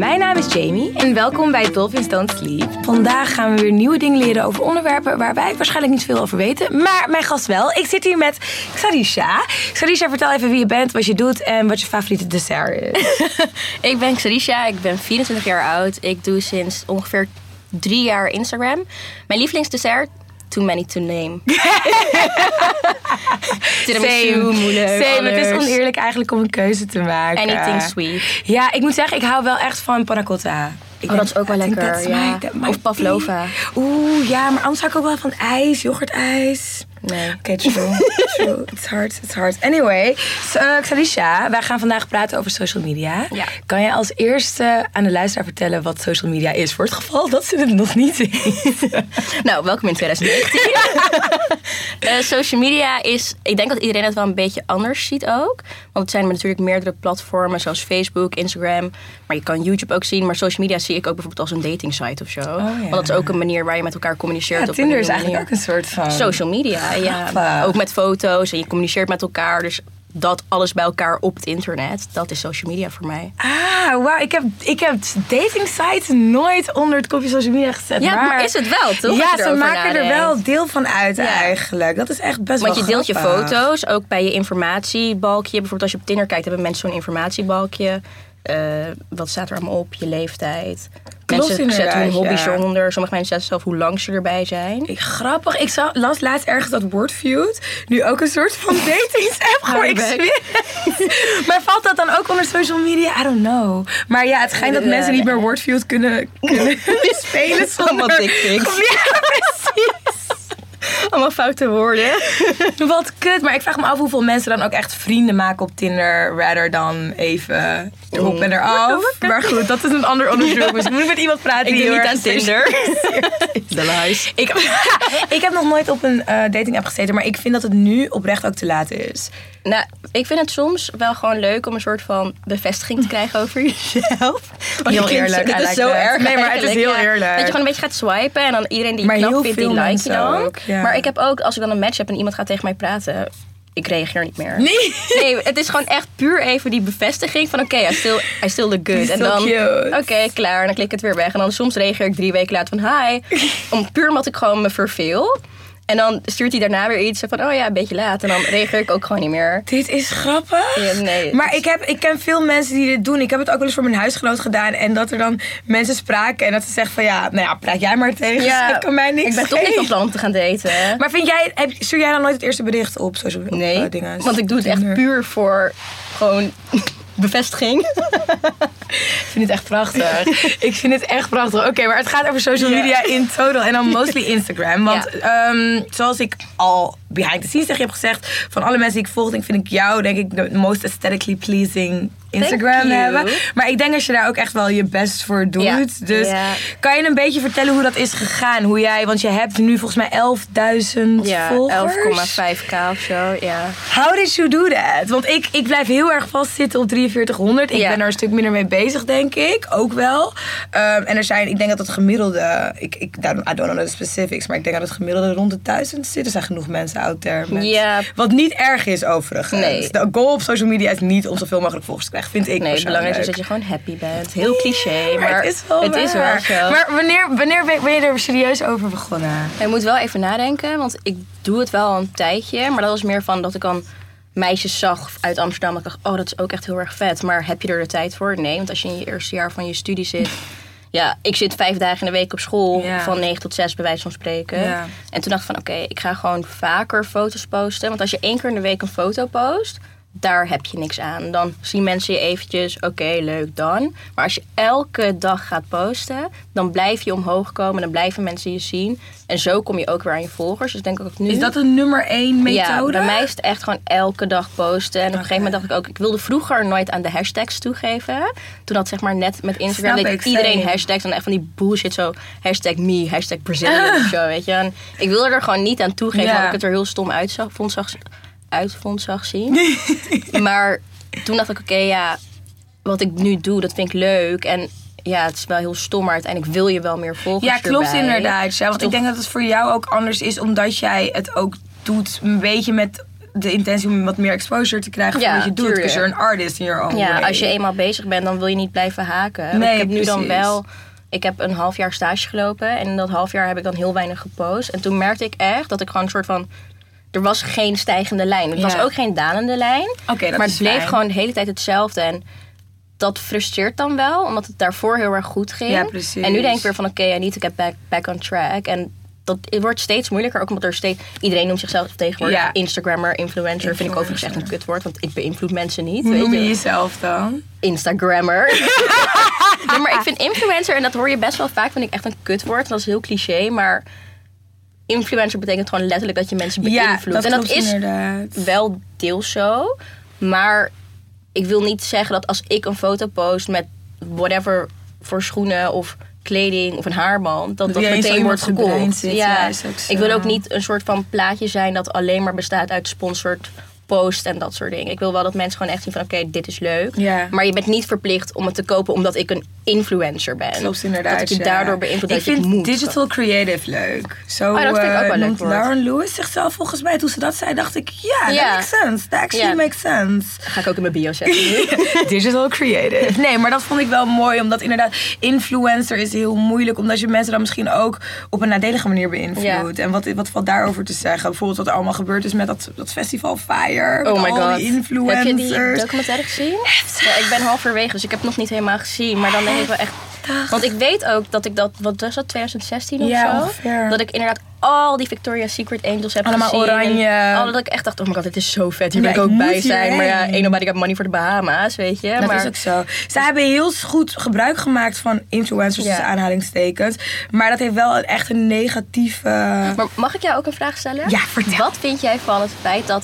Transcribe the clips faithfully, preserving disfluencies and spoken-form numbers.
Mijn naam is Jamie en welkom bij Dolphins Don't Sleep. Vandaag gaan we weer nieuwe dingen leren over onderwerpen waar wij waarschijnlijk niet veel over weten. Maar mijn gast wel. Ik zit hier met Xarisha. Xarisha, vertel even wie je bent, wat je doet en wat je favoriete dessert is. Ik ben Xarisha, ik ben vierentwintig jaar oud. Ik doe sinds ongeveer drie jaar Instagram. Mijn lievelingsdessert, too many to name. Tiramisu, moeilijk. Same, het is oneerlijk eigenlijk om een keuze te maken. Anything sweet. Ja, ik moet zeggen, ik hou wel echt van panna cotta. Ik oh, dat is ook wel lekker, ja. My, my of pavlova. Oeh, ja, maar anders hou ik ook wel van ijs, yoghurtijs. Nee. Oké, okay, true. true. It's hard, it's hard. Anyway, so, uh, Xarisha, wij gaan vandaag praten over social media. Ja. Kan je als eerste aan de luisteraar vertellen wat social media is, voor het geval dat ze het nog niet weten? Nou, welkom in twintig negentien. uh, social media is, ik denk dat iedereen het wel een beetje anders ziet ook. Want het zijn natuurlijk meerdere platformen zoals Facebook, Instagram. Maar je kan YouTube ook zien. Maar social media zie ik ook bijvoorbeeld als een dating site of zo. Oh, ja. Want dat is ook een manier waar je met elkaar communiceert. Ja, op Tinder een is eigenlijk manier. ook een soort van... Social media, ja. Ook met foto's en je communiceert met elkaar. Dus dat alles bij elkaar op het internet, dat is social media voor mij. Ah, wauw. Ik heb, ik heb dating sites nooit onder het kopje social media gezet. Ja, maar, maar is het wel, toch? Ja, ze maken nadenkt. er wel deel van uit ja. eigenlijk. Dat is echt best Want wel je deelt grappig. je foto's, ook bij je informatiebalkje. Bijvoorbeeld als je op Tinder kijkt, hebben mensen zo'n informatiebalkje. Uh, wat staat er allemaal op? Je leeftijd. Klopt, mensen zetten hun hobby's ja. onder. Sommige mensen zetten zelf hoe lang ze erbij zijn. Ik, grappig. Ik zag, las laatst ergens dat Wordfeud nu ook een soort van datingsapp gewoon. Ik zweer. Maar valt dat dan ook onder social media? I don't know. Maar ja, het schijnt dat mensen niet meer Wordfeud kunnen, kunnen spelen zonder... Allemaal dickpics. Ja, precies. Allemaal foute woorden. Wat kut. Maar ik vraag me af hoeveel mensen dan ook echt vrienden maken op Tinder. Rather dan even erop mm. en eraf. Maar goed, dat is een ander onderzoek. Dus ik moet met iemand praten ik die doe heel niet aan Tinder. De lies. Ik, ik heb nog nooit op een uh, dating app gezeten. Maar ik vind dat het nu oprecht ook te laat is. Nou, ik vind het soms wel gewoon leuk om een soort van bevestiging te krijgen over jezelf. Want heel eerlijk. Het is like zo that. erg. Nee, maar het is heel ja. eerlijk. Dat je gewoon een beetje gaat swipen en dan iedereen die je maar knap vindt, die like je dan. Ook, ja. Maar ik heb ook, als ik dan een match heb en iemand gaat tegen mij praten, ik reageer niet meer. Nee. Nee, het is gewoon echt puur even die bevestiging van oké, okay, I, still, I still look good. En dan, oké, okay, klaar. En dan klik ik het weer weg. En dan soms reageer ik drie weken later van hi. Om, puur omdat ik gewoon me verveel. En dan stuurt hij daarna weer iets van, oh ja, een beetje laat. En dan reageer ik ook gewoon niet meer. Dit is grappig. Ja, nee. Maar ik, heb, ik ken veel mensen die dit doen. Ik heb het ook wel eens voor mijn huisgenoot gedaan. En dat er dan mensen spraken en dat ze zeggen van, ja, nou ja, praat jij maar tegen. Ja, dat kan mij niks ik ben geven. toch niet van plan om te gaan daten. Maar vind jij, heb, stuur jij dan nooit het eerste bericht op social media? Nee, op, uh, dingen, want ik doe het echt puur voor gewoon bevestiging. Ik vind het echt prachtig. Ik vind het echt prachtig. Oké, okay, maar het gaat over social media yeah. in total. En dan mostly Instagram. Want ja. um, zoals ik al behind the scenes tegen je heb gezegd, van alle mensen die ik volg, denk, vind ik jou denk ik de most aesthetically pleasing Instagram hebben. Maar ik denk dat je daar ook echt wel je best voor doet. Ja. Dus ja. kan je een beetje vertellen hoe dat is gegaan? Hoe jij, want je hebt nu volgens mij elfduizend ja, volgers. elf komma vijf k of zo, ja. How did you do that? Want ik, ik blijf heel erg vastzitten op drieënveertighonderd. Ik ja. ben er een stuk minder mee bezig, denk ik. Ook wel. Um, en er zijn, ik denk dat het gemiddelde, ik, ik, I don't know the specifics, maar ik denk dat het gemiddelde rond de duizend zit. Er zijn genoeg mensen out there met, ja. wat niet erg is overigens. Nee. De goal op social media is niet om zoveel mogelijk volgers te krijgen, vind ik. Nee, het belangrijkste is dat je gewoon happy bent. Heel cliché, maar, maar het is wel, het is wel zo. Maar wanneer, wanneer ben je er serieus over begonnen? Je moet wel even nadenken, want ik doe het wel een tijdje. Maar dat was meer van dat ik dan meisjes zag uit Amsterdam. Dat ik dacht, oh, dat is ook echt heel erg vet. Maar heb je er de tijd voor? Nee, want als je in je eerste jaar van je studie zit. Ja, ik zit vijf dagen in de week op school. Ja. Van negen tot zes bij wijze van spreken. Ja. En toen dacht ik van, oké, okay, ik ga gewoon vaker foto's posten. Want als je één keer in de week een foto post, daar heb je niks aan. Dan zien mensen je eventjes, oké, okay, leuk, dan. Maar als je elke dag gaat posten, dan blijf je omhoog komen. Dan blijven mensen je zien. En zo kom je ook weer aan je volgers. Dus denk ik ook nu. Is dat een nummer één methode? Ja, bij mij is het echt gewoon elke dag posten. En op okay. een gegeven moment dacht ik ook, ik wilde vroeger nooit aan de hashtags toegeven. Toen had zeg maar net met Instagram Snap deed ik, iedereen same. hashtags. En echt van die bullshit zo, hashtag me, hashtag Brazilian of zo, weet je. En ik wilde er gewoon niet aan toegeven, ja. omdat ik het er heel stom uit zag, vond, zag, uit vond, zag zien. Maar toen dacht ik, oké, okay, ja, wat ik nu doe, dat vind ik leuk. En ja, het is wel heel stom, maar uiteindelijk wil je wel meer volgers Ja, klopt erbij. inderdaad. Ja, want Toch? ik denk dat het voor jou ook anders is, omdat jij het ook doet een beetje met de intentie om wat meer exposure te krijgen Ja, voor wat je doet. tuurlijk. Because you're an artist in your own Ja, way. als je eenmaal bezig bent, dan wil je niet blijven haken. Nee, ik heb nu precies. dan wel... Ik heb een half jaar stage gelopen. En in dat half jaar heb ik dan heel weinig gepost. En toen merkte ik echt dat ik gewoon een soort van... Er was geen stijgende lijn. Het Ja. was ook geen dalende lijn. Oké, dat maar is het bleef fijn. gewoon de hele tijd hetzelfde. En dat frustreert dan wel. Omdat het daarvoor heel erg goed ging. Ja, precies. En nu denk ik weer van oké, okay, I need to get back, back on track. En dat het wordt steeds moeilijker. Ook omdat er steeds... Iedereen noemt zichzelf tegenwoordig Ja. Instagrammer, influencer. Vind ik Influencer. overigens echt een kutwoord. Want ik beïnvloed mensen niet. Hoe weet noem je je? jezelf dan? Instagrammer. Nee, maar ik vind influencer, en dat hoor je best wel vaak, vind ik echt een kutwoord. Dat is heel cliché, maar influencer betekent gewoon letterlijk dat je mensen beïnvloedt. Ja, dat en dat klopt is inderdaad. wel deels zo, maar ik wil niet zeggen dat als ik een foto post met whatever voor schoenen of kleding of een haarband, dat dat jij in zo meteen wordt iemands brein gekocht. zit, Ja, ja, is ook zo. ik wil ook niet een soort van plaatje zijn dat alleen maar bestaat uit sponsored post en dat soort dingen. Ik wil wel dat mensen gewoon echt zien van oké, dit is leuk. Ja. Maar je bent niet verplicht om het te kopen omdat ik een influencer ben. Klopt inderdaad. Dat ik je ja. daardoor beïnvloed Ik dat je het vind moet. digital creative leuk. Zo Oh, dat vind ik ook wel eh, leuk noemt woord. Lauren Lewis zichzelf volgens mij. Toen ze dat zei, dacht ik, ja, Ja. that makes sense. That actually Ja. makes sense. Ga ik ook in mijn bio zetten. Digital creative. Nee, maar dat vond ik wel mooi. Omdat inderdaad, influencer is heel moeilijk. Omdat je mensen dan misschien ook op een nadelige manier beïnvloedt. En wat, wat valt daarover te zeggen? Bijvoorbeeld wat er allemaal gebeurd is met dat, dat festival Fire. Oh met my al god. die influencers. Heb je die documentaire gezien? Ja, ik ben halverwege, dus ik heb het nog niet helemaal gezien. Maar dan denk ik wel echt... Want ik weet ook dat ik dat... Wat was dat? twintig zestien of Ja, zo? ongeveer. Dat ik inderdaad al die Victoria's Secret Angels heb Allemaal gezien. oranje. En al dat ik echt dacht, oh my god, dit is zo vet. Hier Ja, wil ik ook ik bij moet zijn. Maar ja, hierheen. ain't nobody got money voor de Bahama's, weet je. Dat maar, is ook zo. Ze hebben heel goed gebruik gemaakt van influencers, Ja. tussen aanhalingstekens. Maar dat heeft wel een, echt een negatieve... Maar mag ik jou ook een vraag stellen? Ja, vertel. Wat vind jij van het feit dat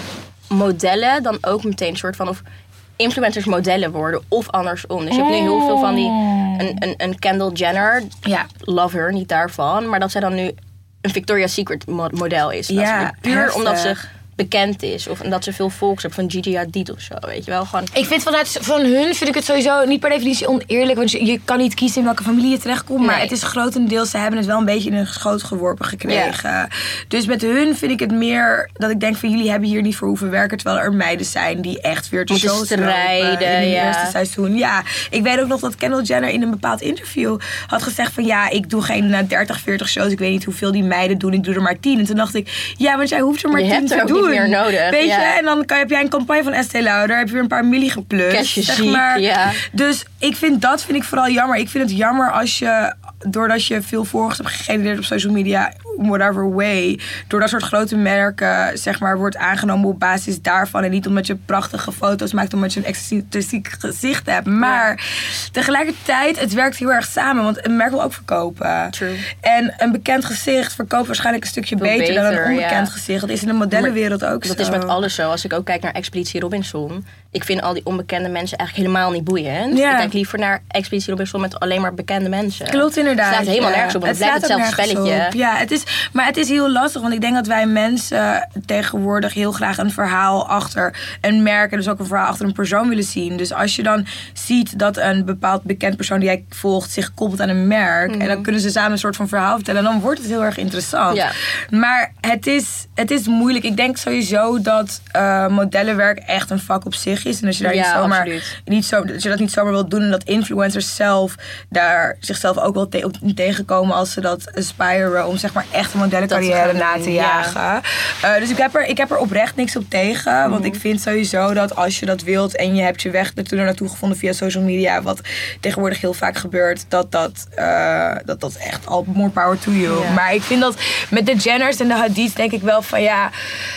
modellen dan ook meteen een soort van... Of influencers modellen worden of andersom. Dus je hebt nu heel veel van die... Een, een, een Kendall Jenner, Ja. love her, niet daarvan. Maar dat zij dan nu een Victoria's Secret mo- model is. Dat Ja, ze- puur heftig. omdat ze bekend is. Of dat ze veel volgers hebben van Gigi Hadid of zo. Weet je wel, gewoon... Ik vind vanuit van hun vind ik het sowieso niet per definitie oneerlijk. Want je, je kan niet kiezen in welke familie je terechtkomt. Maar Nee. het is grotendeels, ze hebben het wel een beetje in hun schoot geworpen gekregen. Dus met hun vind ik het meer dat ik denk van jullie hebben hier niet voor hoeven werken. Terwijl er meiden zijn die echt weer te Moeten shows strijden, lopen in het ja. eerste seizoen. Ja, ik weet ook nog dat Kendall Jenner in een bepaald interview had gezegd van ja, ik doe geen na dertig, veertig shows. Ik weet niet hoeveel die meiden doen. Ik doe er maar tien. En toen dacht ik, ja, want jij hoeft er maar Je tien hebt te er ook doen. niet meer nodig, Weet ja. je? En dan kan, heb jij een campagne van Estée Lauder. Heb je weer een paar milli geplust. Cashje zeg ziek, maar. ja. Dus ik vind dat vind ik vooral jammer. Ik vind het jammer als je, doordat je veel volgers hebt gegenereerd op social media, whatever way, door dat soort grote merken, zeg maar, wordt aangenomen op basis daarvan. En niet omdat je prachtige foto's maakt, omdat je een excentriek gezicht hebt. Maar tegelijkertijd, het werkt heel erg samen. Want een merk wil ook verkopen. True. En een bekend gezicht verkoopt waarschijnlijk een stukje Veel beter, dan beter, een onbekend ja. gezicht. Dat is in de modellenwereld ook zo. Dat is met alles zo. Als ik ook kijk naar Expeditie Robinson. Ik vind al die onbekende mensen eigenlijk helemaal niet boeiend. Ja. Ik kijk liever naar Expeditie Robinson met alleen maar bekende mensen. Klopt inderdaad. Het slaat helemaal ja. nergens op. Want het, blijft slaat ook hetzelfde nergens spelletje. op. Ja, het is, maar het is heel lastig. Want ik denk dat wij mensen tegenwoordig heel graag een verhaal achter een merk en dus ook een verhaal achter een persoon willen zien. Dus als je dan ziet dat een bepaald bekend persoon die jij volgt zich koppelt aan een merk. Mhm. En dan kunnen ze samen een soort van verhaal vertellen. Dan wordt het heel erg interessant. Ja. Maar het is, het is moeilijk. Ik denk sowieso dat uh, modellenwerk echt een vak op zich is. En als je daar Ja, niet zomaar absoluut. niet zo, dat je dat niet zomaar wilt doen. En dat influencers zelf daar zichzelf ook wel te- op tegenkomen als ze dat aspiren. Om zeg maar echt een modellencarrière Dat te na gaan te doen, jagen. Uh, dus ik heb, er, ik heb er oprecht niks op tegen. Mhm. Want ik vind sowieso dat als je dat wilt en je hebt je weg er naartoe gevonden via social media. Wat tegenwoordig heel vaak gebeurt. Dat dat, uh, dat, dat echt al more power to you. Ja. Maar ik vind dat met de Jenners en de Hadids denk ik wel van ja.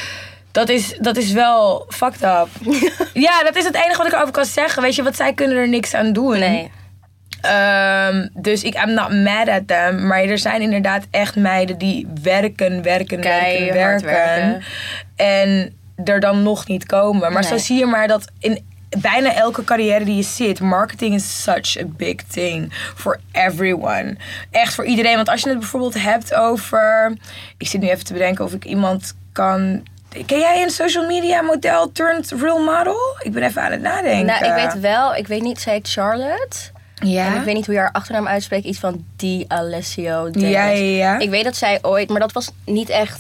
Dat is, dat is wel fucked up. Ja, dat is het enige wat ik erover kan zeggen. Weet je, want zij kunnen er niks aan doen. Nee. Um, dus ik I'm not mad at them. Maar er zijn inderdaad echt meiden die werken, werken, Keihard werken, werken. werken. En er dan nog niet komen. Maar Nee. zo zie je maar dat in bijna elke carrière die je zit, marketing is such a big thing for everyone. Echt voor iedereen. Want als je het bijvoorbeeld hebt over... Ik zit nu even te bedenken of ik iemand kan... Ken jij een social media model turned real model? Ik ben even aan het nadenken. Nou, ik weet wel, ik weet niet, zij heet Charlotte. Ja? En ik weet niet hoe je haar achternaam uitspreekt. Iets van D'Alessio. Ja, ja, ja. Ik weet dat zij ooit, maar dat was niet echt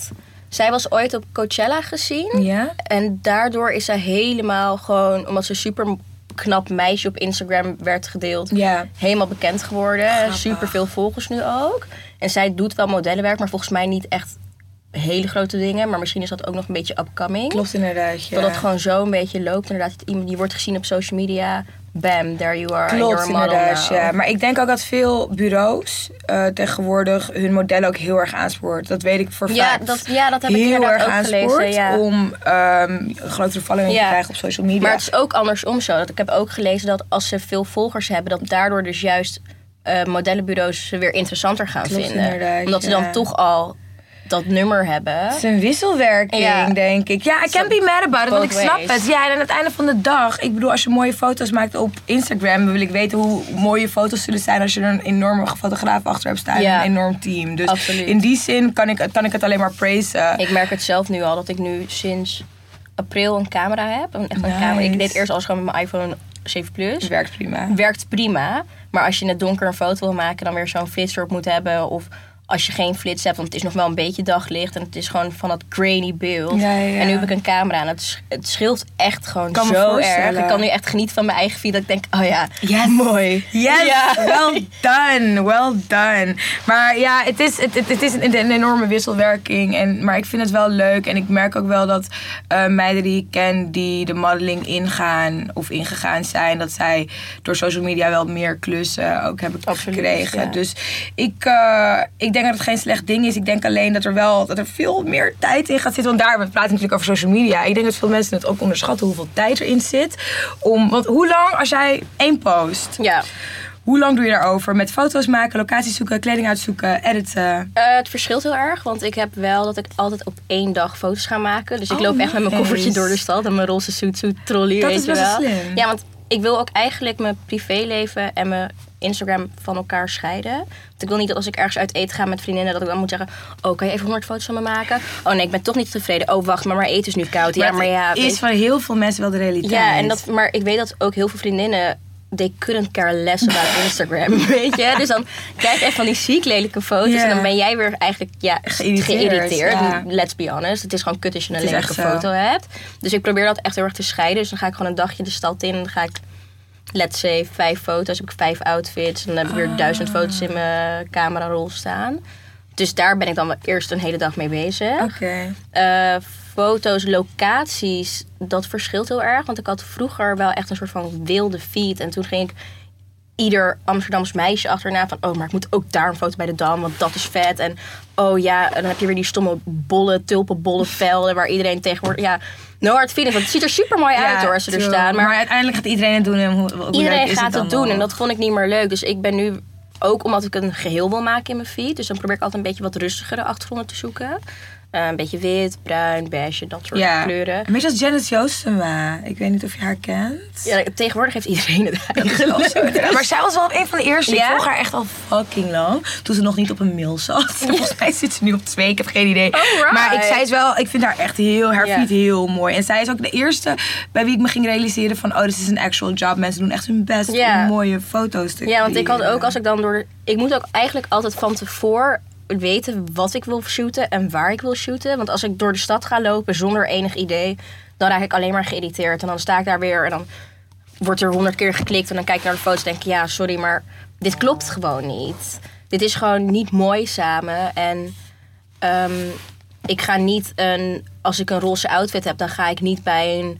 zij was ooit op Coachella gezien. Ja? En daardoor is zij helemaal gewoon, omdat ze super knap meisje op Instagram werd gedeeld, Ja. helemaal bekend geworden. Grappig. Super veel volgers nu ook. En zij doet wel modellenwerk, maar volgens mij niet echt hele grote dingen. Maar misschien is dat ook nog een beetje upcoming. Klopt inderdaad, ja. Dat het gewoon zo een beetje loopt. Inderdaad, iemand die wordt gezien op social media. Bam, there you are. Klopt, you're a model inderdaad, now. ja. Maar ik denk ook dat veel bureaus uh, tegenwoordig hun modellen ook heel erg aanspoort. Dat weet ik voor Ja, fact. dat, ja, dat heb ik heel inderdaad erg ook aanspoort gelezen. Ja. om um, een grotere following Ja. te krijgen op social media. Maar het is ook andersom zo. Dat ik heb ook gelezen dat als ze veel volgers hebben, dat daardoor dus juist uh, modellenbureaus ze weer interessanter gaan Klopt, vinden. inderdaad, Omdat ze ja. dan toch al dat nummer hebben. Het is een wisselwerking, Ja. denk ik. Ja, I can't be mad about it, want ik Both snap ways. het. Ja, en aan het einde van de dag, ik bedoel, als je mooie foto's maakt op Instagram, wil ik weten hoe mooie foto's zullen zijn als je er een enorme fotograaf achter hebt staan. Ja. En een enorm team. Dus Absoluut. in die zin kan ik, kan ik het alleen maar praisen. Ik merk het zelf nu al, dat ik nu sinds april een camera heb. Een, echt een Nice. camera. Ik deed eerst alles gewoon met mijn iPhone zeven plus. Het werkt prima. Werkt prima. Maar als je in het donker een foto wil maken, dan weer zo'n flits erop moet hebben. Of als je geen flits hebt, want het is nog wel een beetje daglicht. En het is gewoon van dat grainy beeld. Ja, ja. En nu heb ik een camera en het, sch- het scheelt echt gewoon Kan me zo voorstellen. erg. Ik kan nu echt genieten van mijn eigen feed. Dat ik denk, oh ja, Yes. mooi. Yes, Ja. well done, well done. Maar ja, het is, het, het, het is een, een enorme wisselwerking. En, maar ik vind het wel leuk. En ik merk ook wel dat uh, meiden die ik ken die de modeling ingaan of ingegaan zijn, dat zij door social media wel meer klussen ook hebben Absoluut, gekregen. ja. Dus ik, uh, ik denk dat het geen slecht ding is. Ik denk alleen dat er wel dat er veel meer tijd in gaat zitten. Want daar, we praten natuurlijk over social media. Ik denk dat veel mensen het ook onderschatten hoeveel tijd erin zit. Om, want hoe lang, als jij één post, Ja. hoe lang doe je daarover? Met foto's maken, locaties zoeken, kleding uitzoeken, editen. Uh, het verschilt heel erg, want ik heb wel dat ik altijd op één dag foto's ga maken. Dus ik Oh, loop echt met mijn nice. koffertje door de stad en mijn roze suit trolley, Dat weet is je best wel wel. slim. Ja, want ik wil ook eigenlijk mijn privéleven en mijn Instagram van elkaar scheiden. Want ik wil niet dat als ik ergens uit eten ga met vriendinnen, dat ik dan moet zeggen, oh, kan je even honderd foto's van me maken? Oh nee, ik ben toch niet tevreden. Oh, wacht, maar mijn eten is nu koud. Ja, maar ja. het is weet- van heel veel mensen wel de realiteit. ja, en dat, maar ik weet dat ook heel veel vriendinnen, they couldn't care less about Instagram, weet je? Dus dan krijg je echt van die ziek lelijke foto's Ja. en dan ben jij weer eigenlijk ja, Geïrriteerd, geïrriteerd. ja. Let's be honest. Het is gewoon kut als je een Het is lelijke echt zo. foto hebt. Dus ik probeer dat echt heel erg te scheiden. Dus dan ga ik gewoon een dagje de stad in en dan ga ik, let's say, vijf foto's. heb ik vijf outfits en dan heb ik weer Ah. duizend foto's in mijn camerarol staan. Dus daar ben ik dan wel eerst een hele dag mee bezig. Oké. Uh, foto's, locaties, dat verschilt heel erg. Want ik had vroeger wel echt een soort van wilde feed. En toen ging ik ieder Amsterdams meisje achterna van, oh, maar ik moet ook daar een foto bij de Dam, want dat is vet. En oh ja, en dan heb je weer die stomme bolle, tulpenbolle velden waar iedereen tegenwoordig, ja, no hard feelings. Want het ziet er super mooi uit hoor, als ze er true. staan. Maar, Maar, uiteindelijk gaat iedereen het doen. En hoe, hoe leuk iedereen is gaat het, dan doen wel? en dat vond ik niet meer leuk. Dus ik ben nu, ook omdat ik een geheel wil maken in mijn feed, dus dan probeer ik altijd een beetje wat rustigere achtergronden te zoeken. Uh, een beetje wit, bruin, beige, dat soort Ja. kleuren. Een beetje als Janice Joostema. Ik weet niet of je haar kent. Ja, tegenwoordig heeft iedereen het Dat is wel eigenlijk. zo, inderdaad. Maar zij was wel een van de eerste. Ik Ja? volg haar echt al fucking lang. Toen ze nog niet op een mail zat. Volgens mij zit ze nu op twee. Ik heb geen idee. Alright. Maar ik, zij is wel, ik vind haar echt heel, haar Ja. feed heel mooi. En zij is ook de eerste bij wie ik me ging realiseren van, oh, dit is een actual job. Mensen doen echt hun best Ja. om mooie foto's te Ja, want ik had creëren. ook als ik dan door de, ik moet ook eigenlijk altijd van tevoren weten wat ik wil shooten en waar ik wil shooten. Want als ik door de stad ga lopen zonder enig idee, dan raak ik alleen maar geïrriteerd. En dan sta ik daar weer en dan wordt er honderd keer geklikt. En dan kijk ik naar de foto's en denk ik, ja, sorry, maar dit klopt gewoon niet. Dit is gewoon niet mooi samen. En um, ik ga niet een, als ik een roze outfit heb, dan ga ik niet bij een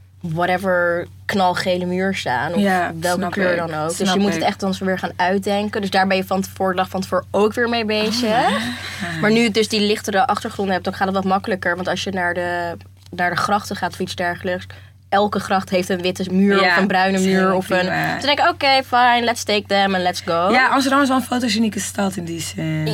whatever knalgele muur staan. Of Ja, welke snap kleur ik. dan ook. Dus Snap je moet ik. het echt dan weer gaan uitdenken. Dus daar ben je van tevoren, dag van tevoren ook weer mee bezig. Oh, Maar nu ik dus die lichtere achtergrond heb, dan gaat het wat makkelijker. Want als je naar de, naar de grachten gaat of iets dergelijks, elke gracht heeft een witte muur Ja, of een bruine dat is muur. heel Of een, prima. dus dan denk ik, oké, fine, let's take them and let's go. Ja, Amsterdam is wel een fotogenieke stad in die zin.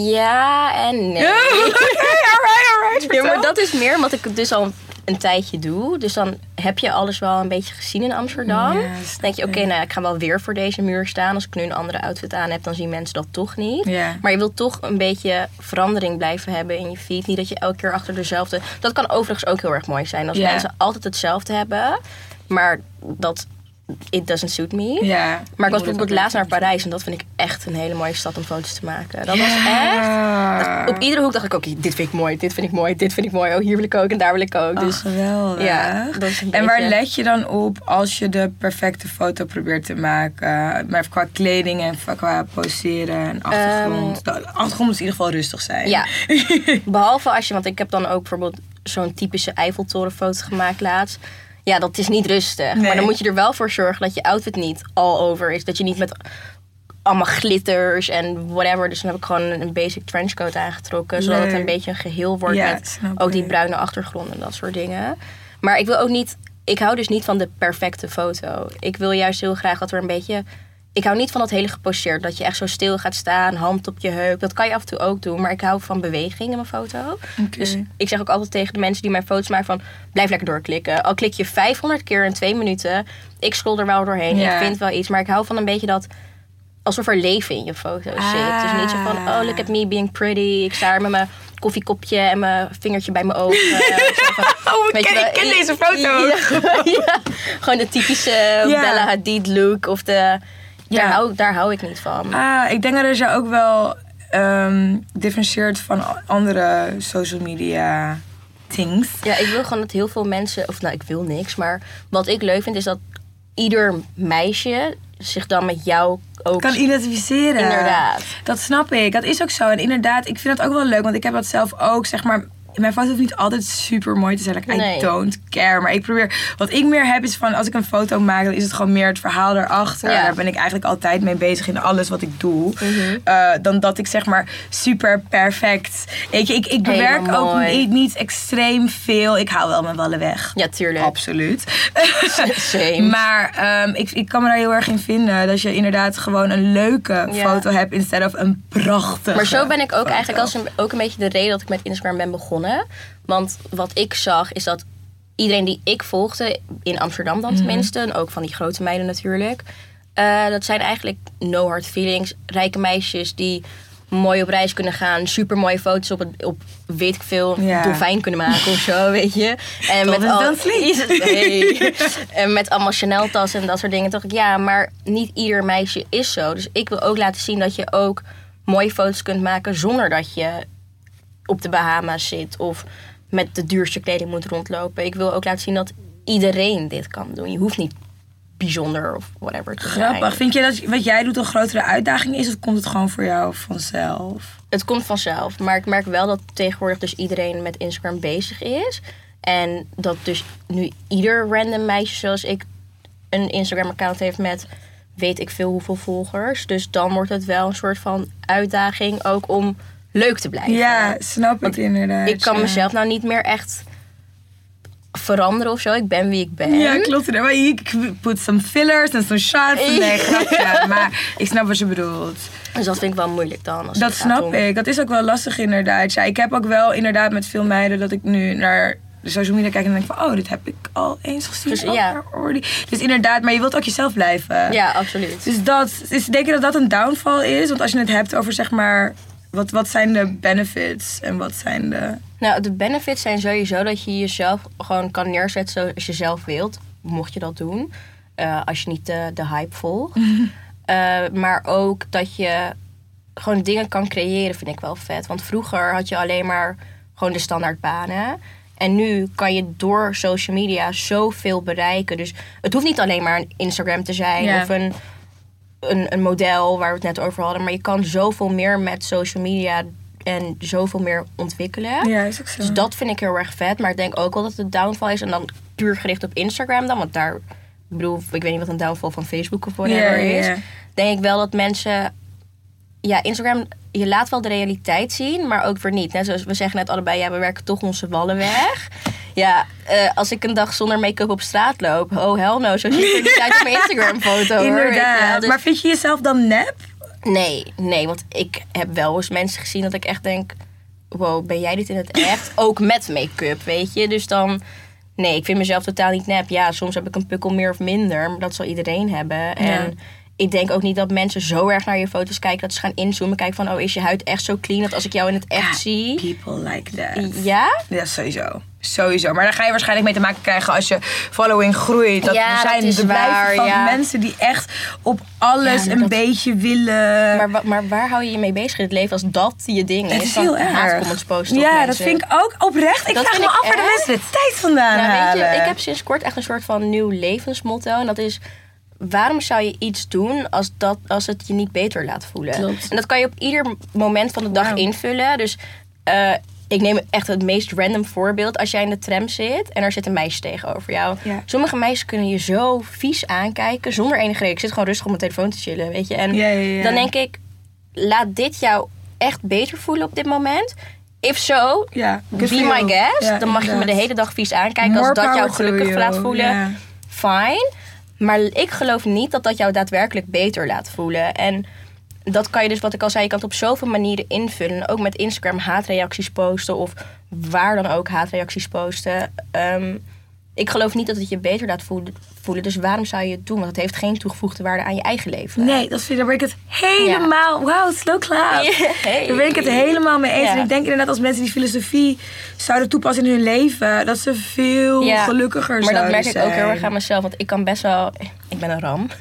Ja en nee. Ja, oké, alright, alright. Ja, maar vertel. dat is meer omdat ik het dus al een tijdje doe. Dus dan heb je alles wel een beetje gezien in Amsterdam. Ja, Dan snap denk je, oké, ik. nou, ik ga wel weer voor deze muur staan. Als ik nu een andere outfit aan heb, dan zien mensen dat toch niet. Ja. Maar je wilt toch een beetje verandering blijven hebben in je feed. Niet dat je elke keer achter dezelfde... Dat kan overigens ook heel erg mooi zijn. Als Ja. mensen altijd hetzelfde hebben. Maar dat it doesn't suit me. Ja, maar ik was bijvoorbeeld laatst naar Parijs en dat vind ik echt een hele mooie stad om foto's te maken. Dat ja. was echt... Dat, op iedere hoek dacht ik ook, okay, dit vind ik mooi, dit vind ik mooi, dit vind ik mooi. Oh, hier wil ik ook en daar wil ik ook. Oh, dus, geweldig. Ja, dat is een en waar beetje... let je dan op als je de perfecte foto probeert te maken? Maar qua kleding en qua poseren en achtergrond. Um, de achtergrond moet in ieder geval rustig zijn. Ja, behalve als je, want ik heb dan ook bijvoorbeeld zo'n typische Eiffeltorenfoto gemaakt laatst. Ja, dat is niet rustig. Nee. Maar dan moet je er wel voor zorgen dat je outfit niet all over is. Dat je niet met allemaal glitters en whatever. Dus dan heb ik gewoon een basic trenchcoat aangetrokken. Zodat het een beetje een geheel wordt ja, met ook die bruine achtergrond en dat soort dingen. Maar ik wil ook niet... Ik hou dus niet van de perfecte foto. Ik wil juist heel graag dat er een beetje... Ik hou niet van dat hele geposeerd. Dat je echt zo stil gaat staan, hand op je heup. Dat kan je af en toe ook doen. Maar ik hou van beweging in mijn foto. Okay. Dus ik zeg ook altijd tegen de mensen die mijn foto's maken van... Blijf lekker doorklikken. Al klik je vijfhonderd keer in twee minuten. Ik scroll er wel doorheen. Ja. Ik vind wel iets. Maar ik hou van een beetje dat... Alsof er leven in je foto's ah. zit. Dus niet zo van... Oh, look at me being pretty. Ik sta er met mijn koffiekopje en mijn vingertje bij mijn ogen. Van, oh, ik ken, wel, ik ken deze foto. Ja, ja, gewoon de typische ja. Bella Hadid look. Of de... Daar, ja. hou, daar hou ik niet van. Ah, ik denk dat je ook wel um, differentieert van andere social media things. Ja, ik wil gewoon dat heel veel mensen... Of nou, ik wil niks. Maar wat ik leuk vind is dat ieder meisje zich dan met jou ook... Kan identificeren. Inderdaad. Dat snap ik. Dat is ook zo. En inderdaad, ik vind dat ook wel leuk. Want ik heb dat zelf ook, zeg maar... Mijn foto hoeft niet altijd super mooi te zijn. Like, nee. I don't care. Maar ik probeer... Wat ik meer heb is van... Als ik een foto maak, dan is het gewoon meer het verhaal erachter. Ja. Daar ben ik eigenlijk altijd mee bezig in alles wat ik doe. Mm-hmm. Uh, dan dat ik zeg maar super perfect... Weet je, ik, ik bewerk Helemaal ook niet, niet extreem veel. Ik hou wel mijn wallen weg. Ja, tuurlijk. Absoluut. Same. Maar um, ik, ik kan me daar heel erg in vinden. Dat je inderdaad gewoon een leuke ja. foto hebt... instead of een prachtige Maar zo ben ik ook foto. eigenlijk... Als een, ook een beetje de reden dat ik met Instagram ben begonnen. Want wat ik zag is dat iedereen die ik volgde, in Amsterdam dan tenminste, mm-hmm. en ook van die grote meiden natuurlijk, uh, dat zijn eigenlijk no hard feelings. Rijke meisjes die mooi op reis kunnen gaan, super mooie foto's op, het, op weet ik veel, yeah. dolfijn kunnen maken of zo, weet je. En met, al, hey. en met allemaal Chanel tassen en dat soort dingen. Dacht ik, ja, maar niet ieder meisje is zo. Dus ik wil ook laten zien dat je ook mooie foto's kunt maken zonder dat je op de Bahama's zit of met de duurste kleding moet rondlopen. Ik wil ook laten zien dat iedereen dit kan doen. Je hoeft niet bijzonder of whatever te zijn. Grappig. Vind je dat wat jij doet een grotere uitdaging is of komt het gewoon voor jou vanzelf? Het komt vanzelf. Maar ik merk wel dat tegenwoordig dus iedereen met Instagram bezig is. En dat dus nu ieder random meisje zoals ik een Instagram-account heeft met weet ik veel hoeveel volgers. Dus dan wordt het wel een soort van uitdaging ook om leuk te blijven. Ja, snap ik inderdaad. Ik kan ja. mezelf nou niet meer echt veranderen of zo. Ik ben wie ik ben. Ja, klopt. Maar ik put some fillers en some shots. Nee, grapje. Maar ik snap wat je bedoelt. Dus dat vind ik wel moeilijk dan. Als dat snap om... ik. Dat is ook wel lastig inderdaad. Ja, ik heb ook wel inderdaad met veel meiden dat ik nu naar de social media kijk en denk van, oh, dit heb ik al eens gezien. Dus, ja. dus inderdaad, maar je wilt ook jezelf blijven. Ja, absoluut. Dus dat, dus denk je dat dat een downfall is? Want als je het hebt over zeg maar, wat, wat zijn de benefits en wat zijn de... Nou, de benefits zijn sowieso dat je jezelf gewoon kan neerzetten zoals je zelf wilt. Mocht je dat doen. Uh, als je niet de, de hype volgt. Mm-hmm. Uh, maar ook dat je gewoon dingen kan creëren, vind ik wel vet. Want vroeger had je alleen maar gewoon de standaard banen. En nu kan je door social media zoveel bereiken. Dus het hoeft niet alleen maar een Instagram te zijn. Ja. Of een, een, een model waar we het net over hadden. Maar je kan zoveel meer met social media en zoveel meer ontwikkelen. Ja, is ook zo. Dus dat vind ik heel erg vet. Maar ik denk ook wel dat het downfall is. En dan puur gericht op Instagram dan. Want daar, ik bedoel, ik weet niet wat een downfall van Facebook of whatever yeah, is. Yeah. Denk ik wel dat mensen... Ja, Instagram, je laat wel de realiteit zien, maar ook weer niet. Net zoals we zeggen net allebei, ja, we werken toch onze wallen weg. Ja, uh, als ik een dag zonder make-up op straat loop, oh hell no, zo zie ik niet uit op mijn Instagram-foto. Inderdaad, hoor, dus... maar vind je jezelf dan nep? Nee, nee, want ik heb wel eens mensen gezien dat ik echt denk, wow, ben jij dit in het echt? Ook met make-up, weet je. Dus dan, nee, ik vind mezelf totaal niet nep. Ja, soms heb ik een pukkel meer of minder, maar dat zal iedereen hebben. En... Ja. ik denk ook niet dat mensen zo erg naar je foto's kijken... dat ze gaan inzoomen, kijken van... oh, is je huid echt zo clean dat als ik jou in het echt Ja, zie... people like that. Ja? Ja, sowieso. Sowieso. Maar daar ga je waarschijnlijk mee te maken krijgen als je following groeit. Dat Ja, er zijn dat is er blijven waar, van ja. mensen die echt op alles Ja, maar een dat- beetje willen. Maar, wa- maar waar hou je je mee bezig in het leven als dat je ding is? Het is Dan heel erg. haatcomments posten op Ja, dat mensen. vind ik ook oprecht. Ik Dat vraag vind me ik af waar de erg. mensen de tijd vandaan Nou, weet halen. je, ik heb sinds kort echt een soort van nieuw levensmotto. En dat is, waarom zou je iets doen als, dat, als het je niet beter laat voelen? Klopt. En dat kan je op ieder moment van de dag Wauw. invullen. Dus eh, ik neem echt het meest random voorbeeld. Als jij in de tram zit en er zit een meisje tegenover jou. Ja. Sommige meisjes kunnen je zo vies aankijken zonder enige reden. Ik zit gewoon rustig op mijn telefoon te chillen, weet je. En Ja, ja, ja. dan denk ik, laat dit jou echt beter voelen op dit moment? If so, Ja, be good for my you. guest. Ja, dan mag je me de inderdaad. hele dag vies aankijken. More Als dat jou power to gelukkig you. laat voelen, Ja. fine. Maar ik geloof niet dat dat jou daadwerkelijk beter laat voelen. En dat kan je dus, wat ik al zei, je kan het op zoveel manieren invullen. Ook met Instagram haatreacties posten of waar dan ook haatreacties posten. Ehm, ik geloof niet dat het je beter laat voelen, voelen. Dus waarom zou je het doen? Want het heeft geen toegevoegde waarde aan je eigen leven. Nee, dat vind, daar ben ik het helemaal... Wauw, slow clap. Ja, hey. Daar ben ik het helemaal mee eens. Ja. En ik denk inderdaad als mensen die filosofie zouden toepassen in hun leven... dat ze veel Ja. gelukkiger Maar dat zouden merk ik zijn. ook heel erg aan mezelf. Want ik kan best wel... Ik ben een ram.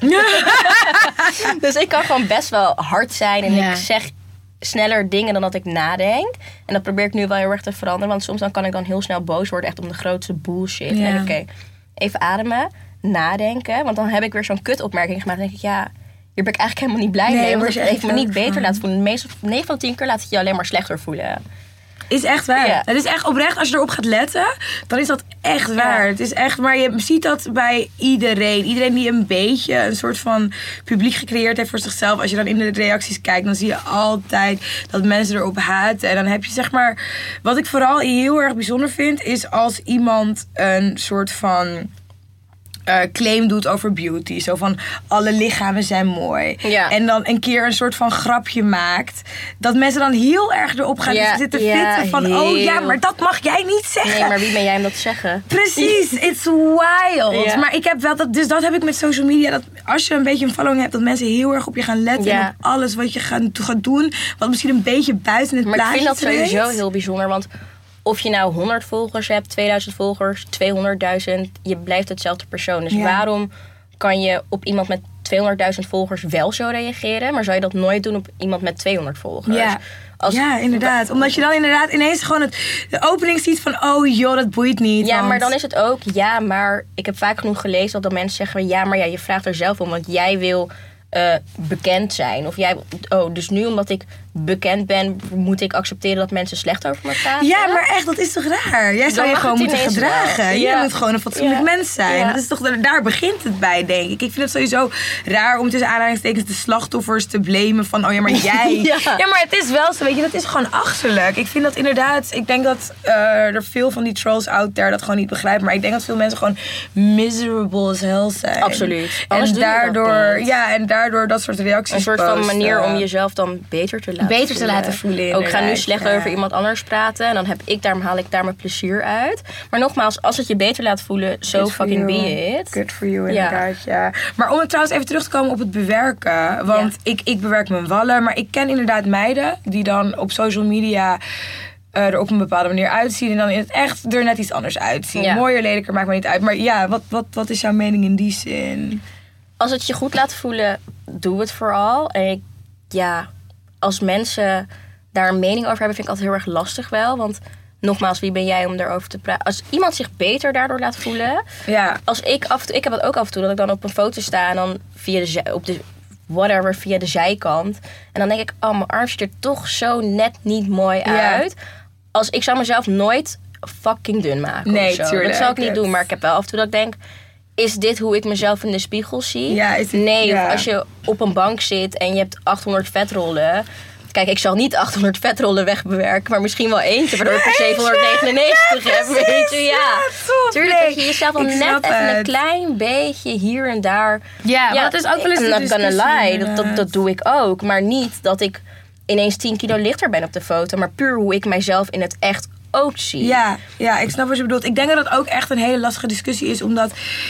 Dus ik kan gewoon best wel hard zijn. En Ja. ik zeg sneller dingen dan dat ik nadenk. En dat probeer ik nu wel heel erg te veranderen. Want soms dan kan ik dan heel snel boos worden. Echt om de grootste bullshit. Ja. En oké, even ademen. Nadenken. Want dan heb ik weer zo'n kutopmerking gemaakt. Dan denk ik, ja... Hier ben ik eigenlijk helemaal niet blij Nee, mee. daar Want word het je heeft me echt niet ook beter van. laten voelen. De meeste, negen van de tien keer laat het je alleen maar slechter voelen. Is echt waar. Ja. Het is echt oprecht, als je erop gaat letten, dan is dat echt waar. Het is echt, maar je ziet dat bij iedereen. Iedereen die een beetje een soort van publiek gecreëerd heeft voor zichzelf. Als je dan in de reacties kijkt, dan zie je altijd dat mensen erop haten. En dan heb je zeg maar, wat ik vooral heel erg bijzonder vind, is als iemand een soort van... Uh, claim doet over beauty. Zo van, alle lichamen zijn mooi. Ja. En dan een keer een soort van grapje maakt. Dat mensen dan heel erg erop gaan Ja, zitten ja, fitten. Van, heel. oh ja, maar dat mag jij niet zeggen. Nee, maar wie ben jij om dat te zeggen? Precies, it's wild. Ja. Maar ik heb wel dat, dus dat heb ik met social media. Dat als je een beetje een following hebt, dat mensen heel erg op je gaan letten. Ja. En op alles wat je gaat, gaat doen. Wat misschien een beetje buiten het Maar ik plaatje vind dat treedt. sowieso heel bijzonder. Want of je nou honderd volgers hebt, tweeduizend volgers, tweehonderdduizend, je blijft hetzelfde persoon. Dus Ja. waarom kan je op iemand met tweehonderdduizend volgers wel zo reageren, maar zou je dat nooit doen op iemand met tweehonderd volgers? Ja. Als, ja, inderdaad. Omdat je dan inderdaad ineens gewoon het, de opening ziet van... oh joh, dat boeit niet. Ja, want- maar dan is het ook, ja, maar ik heb vaak genoeg gelezen dat dan mensen zeggen, ja, maar ja, je vraagt er zelf om, want jij wil uh, bekend zijn. Of jij, oh, dus nu omdat ik bekend ben, moet ik accepteren dat mensen slecht over me praten? Ja, maar echt, dat is toch raar? Jij zou je mag gewoon het moeten ineens gedragen. wel. Je Ja. moet gewoon een fatsoenlijk Ja. mens zijn. Ja. Dat is toch, daar begint het bij, denk ik. Ik vind het sowieso raar om tussen aanhalingstekens de slachtoffers te blamen van... oh ja, maar jij... Ja. ja, maar het is wel zo, weet je, dat is gewoon achterlijk. Ik vind dat inderdaad... Ik denk dat uh, er veel van die trolls out there dat gewoon niet begrijpen. Maar ik denk dat veel mensen gewoon miserable as hell zijn. Absoluut. En Anders doe je dat daardoor, niet. ja, en daardoor dat soort reacties Een soort van posten. manier om jezelf dan beter te laten Beter te voelen. laten voelen, Ook ik ga nu inderdaad, slecht ja. over iemand anders praten. En dan heb ik daar, haal ik daar mijn plezier uit. Maar nogmaals, als het je beter laat voelen, so Good for fucking you. be it. Good for you, Ja. inderdaad, ja. Maar om het trouwens even terug te komen op het bewerken. Want ik, ik bewerk mijn wallen. Maar ik ken inderdaad meiden die dan op social media... Uh, er op een bepaalde manier uitzien. En dan in het echt er net iets anders uitzien. Ja. Mooier, lelijker, maakt me niet uit. Maar ja, wat, wat, wat is jouw mening in die zin? Als het je goed laat voelen, doe het vooral. En ik, ja, als mensen daar een mening over hebben, vind ik altijd heel erg lastig wel. Want nogmaals, wie ben jij om daarover te praten? Als iemand zich beter daardoor laat voelen. Ja. Als ik af en toe, ik heb dat ook af en toe, dat ik dan op een foto sta en dan via de, zij- op de, whatever, via de zijkant. En dan denk ik, oh, mijn arm ziet er toch zo net niet mooi Ja. uit. Als ik zou mezelf nooit fucking dun maken. Nee, of zo. tuurlijk. Dat zou ik niet Het- doen, maar ik heb wel af en toe dat ik denk, is dit hoe ik mezelf in de spiegel zie? Ja, is het- nee, ja. of als je op een bank zit en je hebt achthonderd vetrollen. Kijk, ik zal niet achthonderd vetrollen wegbewerken, maar misschien wel eentje, waardoor ik er zevenhonderdnegenennegentig heb. Weet je, ja. Ja, top. Tuurlijk Nee, dat je jezelf al ik net snap even een het. klein beetje hier en daar. Ja, maar dat is ook wel eens I'm de not gonna discussie, lie, dat, dat, inderdaad. dat doe ik ook. Maar niet dat ik ineens tien kilo lichter ben op de foto, maar puur hoe ik mijzelf in het echt ook zie. Ja, ja, ik snap wat je bedoelt. Ik denk dat dat ook echt een hele lastige discussie is, omdat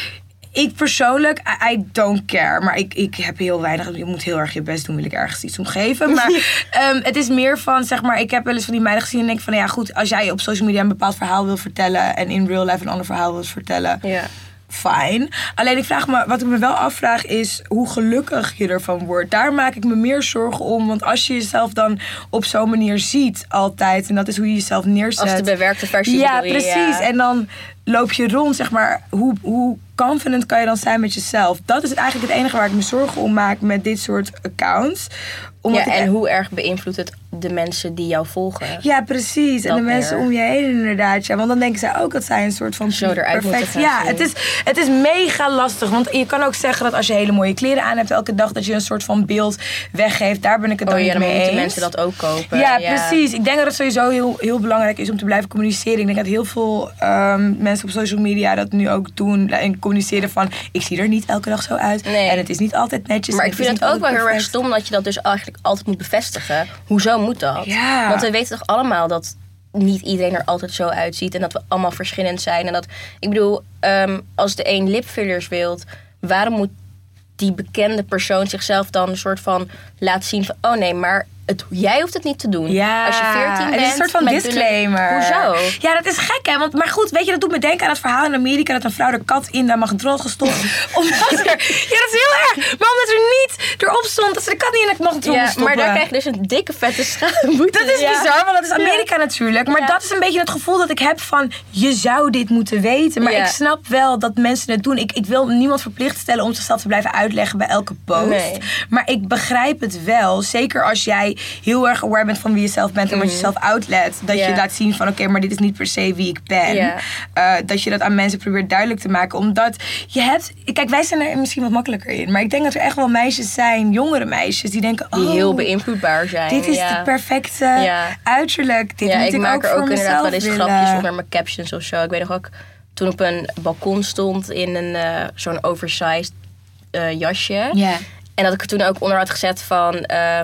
Ik persoonlijk, I, I don't care. Maar ik, ik heb heel weinig... Je moet heel erg je best doen, wil ik ergens iets om geven. Maar um, het is meer van, zeg maar... Ik heb wel eens van die meiden gezien en denk van... Ja, goed, als jij op social media een bepaald verhaal wil vertellen... en in real life een ander verhaal wil vertellen... Ja. Fijn. Alleen ik vraag me, wat ik me wel afvraag is hoe gelukkig je ervan wordt. Daar maak ik me meer zorgen om. Want als je jezelf dan op zo'n manier ziet altijd. En dat is hoe je jezelf neerzet. Als de bewerkte versie. Ja, bedoel je, precies. Ja. En dan loop je rond, zeg maar. Hoe, hoe confident kan je dan zijn met jezelf? Dat is het eigenlijk het enige waar ik me zorgen om maak met dit soort accounts. Omdat Ja, en ik... hoe erg beïnvloedt het de mensen die jou volgen? Ja, precies. Dat en de mensen meer. om je heen inderdaad. Ja. Want dan denken zij ook dat zij een soort van Zo eruit moeten gaan Ja, zien. het is, het is mega lastig. Want je kan ook zeggen dat als je hele mooie kleren aan hebt elke dag... dat je een soort van beeld weggeeft. Daar ben ik het Oh dan ja, niet dan mee moeten eens. mensen dat ook kopen. Ja, precies. Ik denk dat het sowieso heel, heel belangrijk is om te blijven communiceren. Ik denk dat heel veel um, mensen op social media dat nu ook doen. En communiceren van, ik zie er niet elke dag zo uit. Nee. En het is niet altijd netjes. Maar en ik het vind is het ook niet wel heel altijd erg perfect. stom dat je dat dus eigenlijk altijd moet bevestigen. Hoezo moet dat? Ja. Want we weten toch allemaal dat niet iedereen er altijd zo uitziet. En dat we allemaal verschillend zijn. En dat, ik bedoel, um, als de een lipfillers wilt, waarom moet die bekende persoon zichzelf dan een soort van laten zien van, oh nee, maar het, jij hoeft het niet te doen. Ja, als je veertien bent. het is een soort van met disclaimer. Dunne, hoezo? Ja, dat is gek hè. Want, maar goed, weet je, dat doet me denken aan het verhaal in Amerika... dat een vrouw de kat in de magnetron had gestopt. omdat er, ja, dat is heel erg. Maar omdat er niet erop stond dat ze de kat niet in de magnetron Ja, moest stoppen. maar daar krijg je dus een dikke vette schaamboete. Dat is Ja. bizar, want dat is Amerika natuurlijk. Maar Ja. dat is een beetje het gevoel dat ik heb van... je zou dit moeten weten. Maar Ja. ik snap wel dat mensen het doen. Ik, ik wil niemand verplicht stellen om zichzelf te blijven uitleggen bij elke post. Nee. Maar ik begrijp het wel. Zeker als jij heel erg aware bent van wie je zelf bent... en wat je zelf outlet. Dat Ja. je laat zien van... oké, maar dit is niet per se wie ik ben. Ja. Uh, dat je dat aan mensen probeert duidelijk te maken. Omdat je hebt... Kijk, wij zijn er misschien wat makkelijker in. Maar ik denk dat er echt wel meisjes zijn, jongere meisjes... die denken, Die oh, heel beïnvloedbaar zijn. dit is ja. het perfecte Ja. uiterlijk. Dit ja, moet ik, ik maak ook er voor ook inderdaad mezelf wel eens willen. grapjes onder mijn captions of zo. Ik weet nog ook, toen op een balkon stond in een uh, zo'n oversized uh, jasje. Ja. En dat ik er toen ook onder had gezet van... Uh,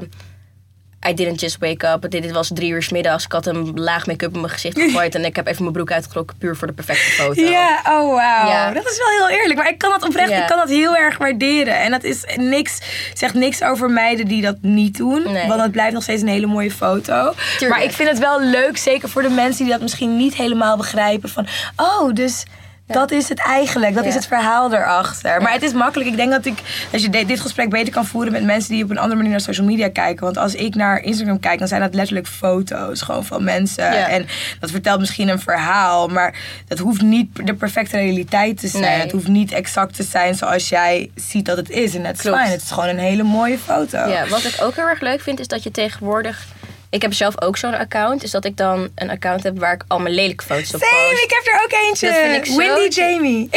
I didn't just wake up. Dit, dit was drie uur 's middags. Ik had een laag make-up in mijn gezicht gegooid. En ik heb even mijn broek uitgetrokken puur voor de perfecte foto. Ja, oh wauw. Ja. Dat is wel heel eerlijk. Maar ik kan dat oprecht, Ja. ik kan dat heel erg waarderen. En dat is niks, zegt niks over meiden die dat niet doen. Nee. Want het blijft nog steeds een hele mooie foto. Tuurlijk. Maar ik vind het wel leuk, zeker voor de mensen die dat misschien niet helemaal begrijpen. Van, oh, dus... Ja. Dat is het eigenlijk. Dat Ja. is het verhaal erachter. Ja. Maar het is makkelijk. Ik denk dat ik, als je dit gesprek beter kan voeren met mensen die op een andere manier naar social media kijken. Want als ik naar Instagram kijk, dan zijn dat letterlijk foto's gewoon van mensen. Ja. En dat vertelt misschien een verhaal. Maar dat hoeft niet de perfecte realiteit te zijn. Nee. Het hoeft niet exact te zijn zoals jij ziet dat het is. En dat is Klopt. fijn. Het is gewoon een hele mooie foto. Ja, wat ik ook heel erg leuk vind, is dat je tegenwoordig... Ik heb zelf ook zo'n account. Is dat ik dan een account heb waar ik al mijn lelijke foto's op Same, post. ik heb er ook eentje. Dat vind ik zo- Windy Jamie.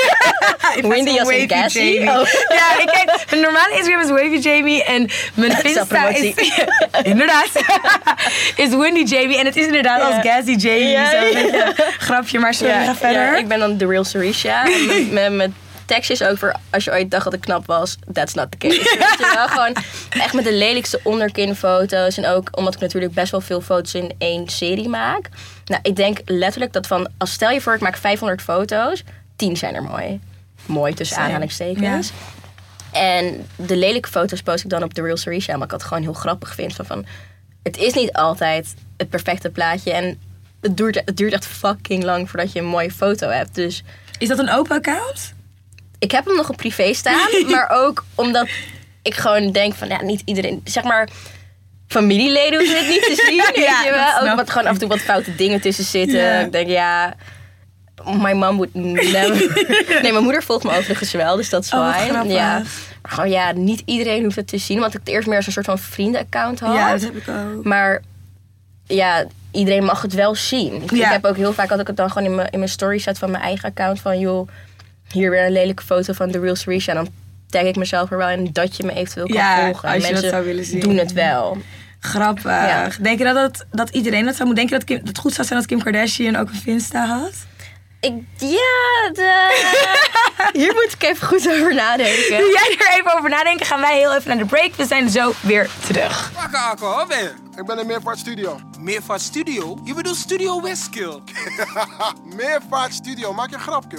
Windy als in Gassy? Jamie. Oh. Ja, ik kijk, mijn normale Instagram is Wavy Jamie en mijn Insta Zelfpromotie. is... inderdaad. is Windy Jamie en het is inderdaad Ja. als Gassy Jamie. Ja, Zo, ja. een beetje grapje, maar sorry, ga verder. Ja, ik ben dan The Real Sarisha. En mijn- mijn- Mijn tekst is ook voor als je ooit dacht dat ik knap was, that's not the case. Weet je wel, gewoon echt met de lelijkste onderkinfoto's. En ook omdat ik natuurlijk best wel veel foto's in één serie maak. Nou, ik denk letterlijk dat van, als stel je voor ik maak vijfhonderd foto's, tien zijn er mooi. Mooi tussen Same. aanhalingstekens. En de lelijke foto's post ik dan op The Real Sarisha. Maar ik had het gewoon heel grappig vind. Van, van, het is niet altijd het perfecte plaatje. En het duurt, het duurt echt fucking lang voordat je een mooie foto hebt. Dus Is dat een open account? ik heb hem nog op privé staan. Maar ook omdat ik gewoon denk van, ja, niet iedereen... Zeg maar, familieleden hoeven het niet te zien. Weet Ja, je dat wel? snap Ook wat gewoon af en toe wat foute dingen tussen zitten. Ja. Ik denk, ja... My mom would never... Nee, mijn moeder volgt me overigens wel, dus dat is Oh, wat fijn. grappig. Ja. Maar gewoon, ja, niet iedereen hoeft het te zien. Want ik het eerst meer als een soort van vriendenaccount had. Ja, dat heb ik ook. Maar ja, iedereen mag het wel zien. Ik, Ja. ik heb ook heel vaak, had ik het dan gewoon in mijn, in mijn story set van mijn eigen account. Van joh, hier weer een lelijke foto van The Real Sarisha. En dan tag ik mezelf er wel in dat je me eventueel kan Ja, volgen. als je dat Mensen zou willen zien. doen het wel. Grappig. Ja. Denk je dat, dat, dat iedereen dat zou moeten? Denk je dat, Kim, dat het goed zou zijn als Kim Kardashian ook een Finsta had? Ik, ja, de, hier moet ik even goed over nadenken. Doe jij er even over nadenken? Gaan wij heel even naar de break. We zijn zo weer terug. Wakker, Akko, waar ben je? Ik ben in Meervaart Studio. Meervaart Studio? Je bedoelt Studio Westkill. Meervaart Studio, maak je een grap, kill.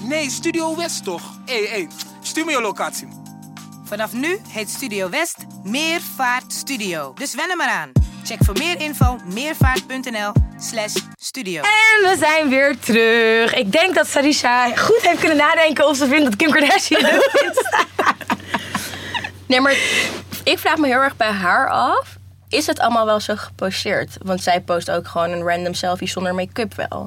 Nee, Studio West toch? Hé, hey, hey, stuur me je locatie. Vanaf nu heet Studio West Meervaart Studio. Dus wen er maar aan. Check voor meer info meervaart.nl slash studio. En we zijn weer terug. Ik denk dat Sarisha goed heeft kunnen nadenken of ze vindt dat Kim Kardashian leuk is. Nee, maar ik vraag me heel erg bij haar af. Is het allemaal wel zo geposteerd? Want zij post ook gewoon een random selfie zonder make-up wel.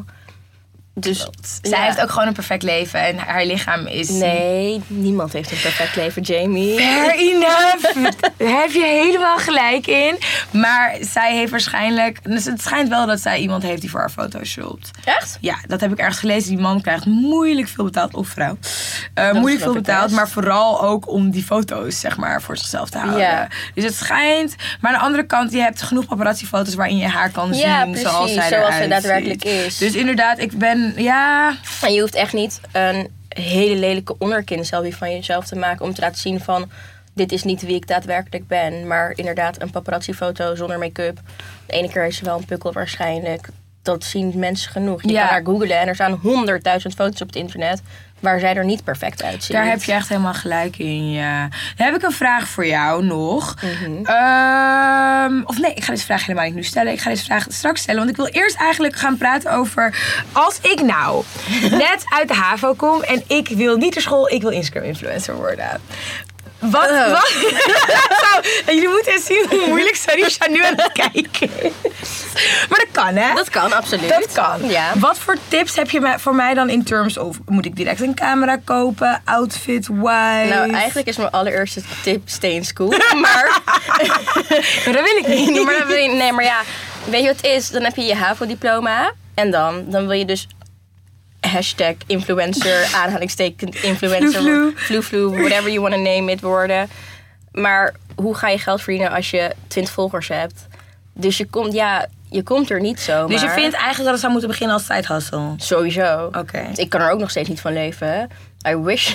Dus Zij ja. heeft ook gewoon een perfect leven en haar lichaam is... Nee, niemand heeft een perfect leven, Jamie. Fair enough. Daar heb je helemaal gelijk in. Maar zij heeft waarschijnlijk... Dus het schijnt wel dat zij iemand heeft die voor haar foto's shoopt. Echt? Ja, dat heb ik ergens gelezen. Die man krijgt moeilijk veel betaald. Of vrouw. Uh, moeilijk veel betaald. best. Maar vooral ook om die foto's, zeg maar, voor zichzelf te houden. Ja. Dus het schijnt... Maar aan de andere kant, je hebt genoeg paparazzi-foto's waarin je haar kan Ja, zien precies, zoals zij zoals eruit zij daadwerkelijk ziet. is. Dus inderdaad, ik ben... Ja... En je hoeft echt niet een hele lelijke onderkin selfie van jezelf te maken om te laten zien van dit is niet wie ik daadwerkelijk ben. Maar inderdaad een paparazzi-foto zonder make-up. De ene keer is ze wel een pukkel waarschijnlijk. Dat zien mensen genoeg. Je Ja. kan haar googlen en er staan honderdduizend foto's op het internet waar zij er niet perfect uitzien. Daar heb je echt helemaal gelijk in, ja. Dan heb ik een vraag voor jou nog. Mhm. Ehm, of nee, ik ga deze vraag helemaal niet nu stellen. Ik ga deze vraag straks stellen. Want ik wil eerst eigenlijk gaan praten over... Als ik nou net uit de HAVO kom en ik wil niet naar school, ik wil Instagram-influencer worden. Wat? Uh. wat? Zo, jullie moeten eens zien hoe moeilijk Sarisha nu aan het kijken is. Maar dat kan, hè? Dat kan, absoluut. Dat kan. Ja. Wat voor tips heb je me- voor mij dan in terms of... Moet ik direct een camera kopen? Outfit-wise? Nou, eigenlijk is mijn allereerste tip stay in school. Maar, Maar dat wil ik niet. nee, maar, dat wil je- nee, maar ja, weet je wat het is? Dan heb je je HAVO-diploma. En dan, dan wil je dus hashtag influencer, aanhalingstekens influencer, Vloe, vloe, vloe, whatever you want to name it worden. Maar hoe ga je geld verdienen als je twintig volgers hebt? Dus je komt, ja, je komt er niet zo. Dus je vindt eigenlijk dat het zou moeten beginnen als side hustle? Sowieso. Oké. Ik kan er ook nog steeds niet van leven. I wish.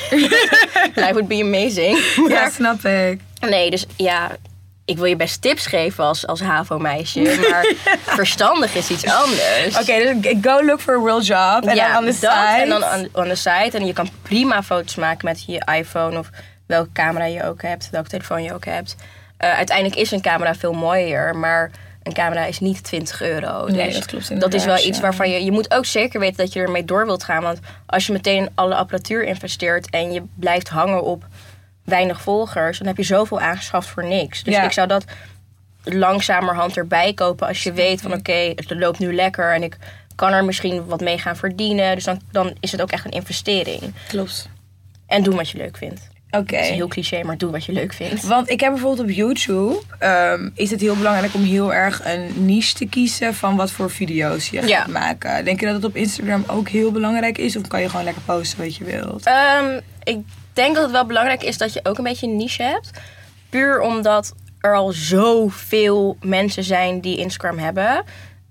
Life would be amazing. Ja, Maar- snap ik. Nee, dus ja, ik wil je best tips geven als, als HAVO-meisje. Maar verstandig is iets anders. Oké, dus go look for a real job. En ja, dan on the dat, side. en dan on, on the side. En je kan prima foto's maken met je iPhone of welke camera je ook hebt, welke telefoon je ook hebt. Uh, uiteindelijk is een camera veel mooier, maar een camera is niet twintig euro. Nee, Dus dat klopt dat inderdaad, is wel iets ja. waarvan je... Je moet ook zeker weten dat je ermee door wilt gaan. Want als je meteen alle apparatuur investeert en je blijft hangen op weinig volgers, dan heb je zoveel aangeschaft voor niks. Dus Ja. ik zou dat langzamerhand erbij kopen als je weet van oké, okay, het loopt nu lekker en ik kan er misschien wat mee gaan verdienen. Dus dan, dan is het ook echt een investering. Klopt. En doe wat je leuk vindt. Oké. Dat is heel cliché, maar doe wat je leuk vindt. Want ik heb bijvoorbeeld op YouTube... Um, is het heel belangrijk om heel erg een niche te kiezen van wat voor video's je gaat Ja. maken. Denk je dat het op Instagram ook heel belangrijk is? Of kan je gewoon lekker posten wat je wilt? Um, ik denk dat het wel belangrijk is dat je ook een beetje een niche hebt. Puur omdat er al zoveel mensen zijn die Instagram hebben.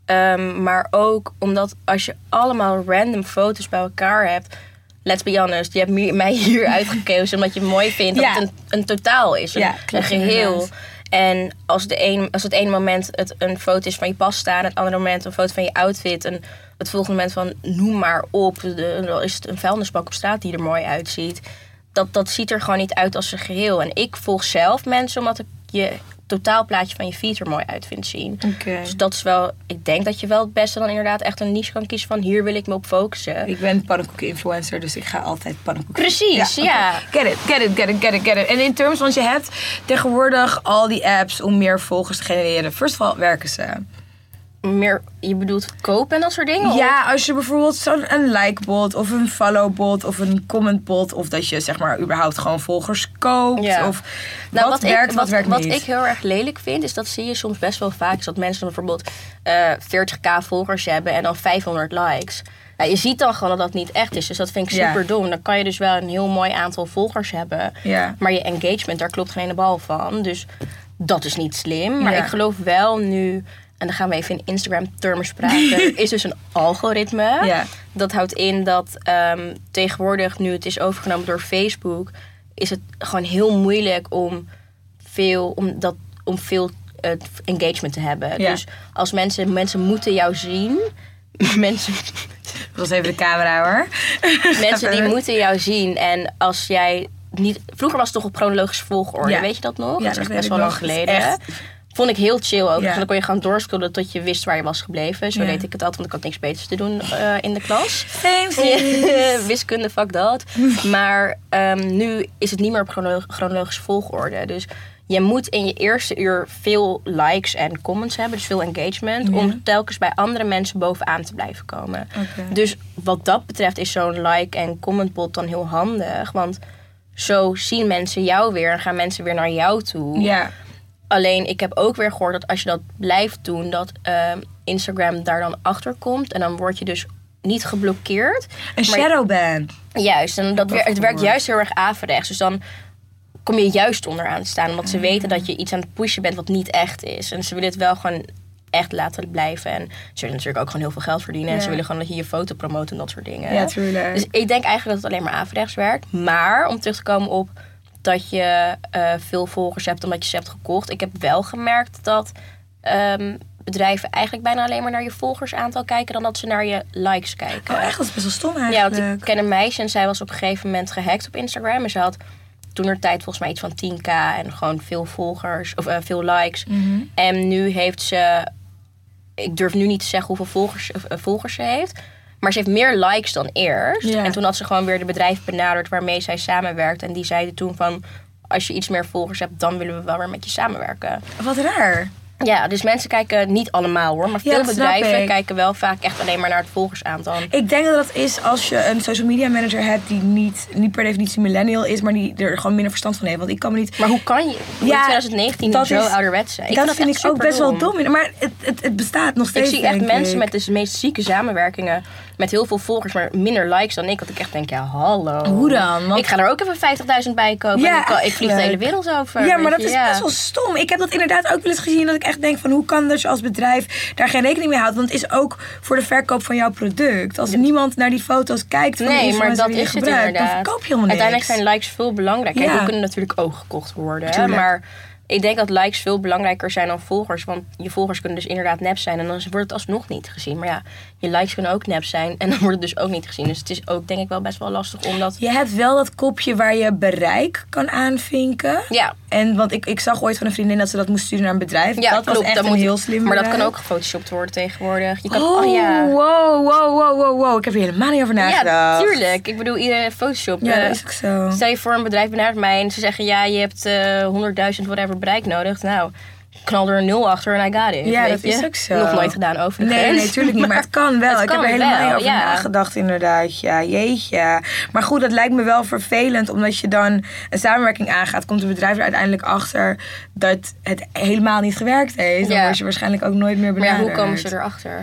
Um, maar ook omdat als je allemaal random foto's bij elkaar hebt... Let's be honest, je hebt mi- mij hier uitgekozen omdat je het mooi vindt dat Ja. het een, een totaal is. Een, Ja, een klopt, geheel. inderdaad. En als, de een, als het ene moment het een foto is van je pasta... en het andere moment een foto van je outfit... en het volgende moment van noem maar op... De, dan is het een vuilnisbak op straat die er mooi uitziet... Dat, dat ziet er gewoon niet uit als een geheel. En ik volg zelf mensen omdat ik je totaalplaatje van je feed er mooi uit vind zien. Oké. Dus dat is wel... Ik denk dat je wel het beste dan inderdaad echt een niche kan kiezen van... hier wil ik me op focussen. Ik ben pannenkoeken-influencer, dus ik ga altijd pannenkoeken. Precies, ja. oké. Get it, get it, get it, get it, get it. En in terms, want je hebt tegenwoordig al die apps om meer volgers te genereren. First of all, werken ze? Meer, je bedoelt kopen en dat soort dingen? Ja, als je bijvoorbeeld zo'n een like-bot of een follow-bot of een comment-bot... of dat je zeg maar überhaupt gewoon volgers koopt. Ja. Of Nou, wat, wat, werkt, ik, wat, wat, werkt wat niet? ik heel erg lelijk vind, is dat zie je soms best wel vaak... is dat mensen dan bijvoorbeeld uh, veertig k volgers hebben en dan vijfhonderd likes. Ja, je ziet dan gewoon dat dat niet echt is. Dus dat vind ik Ja. super dom. Dan kan je dus wel een heel mooi aantal volgers hebben. Ja. Maar je engagement, daar klopt geen ene bal van. Dus dat is niet slim. Maar Ja. ik geloof wel nu... En dan gaan we even in Instagram-termen spraken. Er is dus een algoritme. Ja. Dat houdt in dat um, tegenwoordig, nu het is overgenomen door Facebook... is het gewoon heel moeilijk om veel, om dat, om veel uh, engagement te hebben. Ja. Dus als mensen, mensen moeten jou zien... mensen... was even de camera hoor. Mensen die moeten jou zien. En als jij niet... Vroeger was het toch op chronologische volgorde. Ja. Weet je dat nog? Ja, dat is dat echt weet best ik wel lang nog. geleden. Echt. Vond ik heel chill ook. Ja. Dus dan kon je gaan doorscrollen tot je wist waar je was gebleven. Zo Ja. deed ik het altijd, want ik had niks beters te doen uh, in de klas. Same, same. Wiskunde, fuck dat. Maar um, nu is het niet meer op chronolo- chronologische volgorde. Dus je moet in je eerste uur veel likes en comments hebben. Dus veel engagement. Ja. Om telkens bij andere mensen bovenaan te blijven komen. Okay. Dus wat dat betreft is zo'n like- en commentbot dan heel handig. Want zo zien mensen jou weer en gaan mensen weer naar jou toe. Ja. Alleen, ik heb ook weer gehoord dat als je dat blijft doen, dat uh, Instagram daar dan achter komt. En dan word je dus niet geblokkeerd. Een shadowban. Juist, en dat weer, het werkt gehoord. juist heel erg averechts. Dus dan kom je juist onderaan te staan. Omdat ze weten dat je iets aan het pushen bent wat niet echt is. En ze willen het wel gewoon echt laten blijven. En ze willen natuurlijk ook gewoon heel veel geld verdienen. Ja. En ze willen gewoon dat je je foto promoot en dat soort dingen. Ja, tuurlijk. Dus ik denk eigenlijk dat het alleen maar averechts werkt. Maar om terug te komen op dat je uh, veel volgers hebt omdat je ze hebt gekocht. Ik heb wel gemerkt dat um, bedrijven eigenlijk bijna alleen maar naar je volgersaantal kijken dan dat ze naar je likes kijken. Oh, echt? Dat is best wel stom Ja, eigenlijk. want ik ken een meisje en zij was op een gegeven moment gehackt op Instagram. En ze had toenertijd volgens mij iets van tien k en gewoon veel volgers, of uh, veel likes. Mm-hmm. En nu heeft ze, ik durf nu niet te zeggen hoeveel volgers, uh, volgers ze heeft. Maar ze heeft meer likes dan eerst. Ja. En toen had ze gewoon weer de bedrijf benaderd waarmee zij samenwerkt. En die zeiden toen van, als je iets meer volgers hebt, dan willen we wel weer met je samenwerken. Wat raar. Ja, dus mensen kijken niet allemaal hoor. Maar Ja, veel dat snap bedrijven ik. kijken wel vaak echt alleen maar naar het volgersaantal. Ik denk dat dat is als je een social media manager hebt die niet, niet per definitie millennial is, maar die er gewoon minder verstand van heeft. Want ik kan me niet... Maar hoe kan je in Ja, twintig negentien dat zo is- ouderwets zijn? Ik dat vind vind echt ik ook best wel superdom. dom. Maar het, het, het bestaat nog Ik steeds, zie echt denk mensen ik. met de meest zieke samenwerkingen. Met heel veel volgers, maar minder likes dan ik. Dat ik echt denk, ja, hallo. Hoe dan? Want- Ik ga er ook even vijftigduizend bij kopen. Ja, en ik, kan- ik vlieg de hele eigenlijk. wereld over. Ja, maar weet dat je, is ja. best wel stom. Ik heb dat inderdaad ook wel eens gezien dat ik echt denk van hoe kan dat je als bedrijf daar geen rekening mee houdt? Want het is ook voor de verkoop van jouw product. Als niemand naar die foto's kijkt van de Nee, maar influencer dat die je is het gebruikt, dan inderdaad. verkoop je helemaal niks. Uiteindelijk zijn likes veel belangrijker. Ja. Kijk, die kunnen natuurlijk ook gekocht worden. Hè? Tuurlijk. Maar ik denk dat likes veel belangrijker zijn dan volgers. Want je volgers kunnen dus inderdaad nep zijn. En dan wordt het alsnog niet gezien. Maar ja, je likes kunnen ook nep zijn. En dan wordt het dus ook niet gezien. Dus het is ook denk ik wel best wel lastig. Omdat... Je hebt wel dat kopje waar je bereik kan aanvinken. Ja, En want ik, ik zag ooit van een vriendin dat ze dat moest sturen naar een bedrijf. ja dat was klopt. echt Dat een moet- heel slim Maar dat kan bereik. ook gefotoshopt worden tegenwoordig. Je kan, Oh, oh ja. wow, wow, wow, wow, wow. Ik heb hier helemaal niet over nagedacht. Ja, tuurlijk. Ik bedoel, iedereen Photoshop. Ja, eh, dat is ook zo. Stel je voor een bedrijf benadert mij en ze zeggen ja, je hebt eh, honderdduizend whatever bereik nodig. Nou, knal er een nul achter en I got it. Ja, weet dat je? is ook zo. Nog nooit gedaan overigens. Nee, nee, natuurlijk niet. Maar het kan wel. Het ik kan heb er helemaal wel, niet over ja. nagedacht inderdaad. Ja, jeetje. Maar goed, dat lijkt me wel vervelend. Omdat je dan een samenwerking aangaat. Komt het bedrijf er uiteindelijk achter dat het helemaal niet gewerkt heeft. Dan Ja. word je waarschijnlijk ook nooit meer Maar ja, benaderd. hoe komen ze erachter?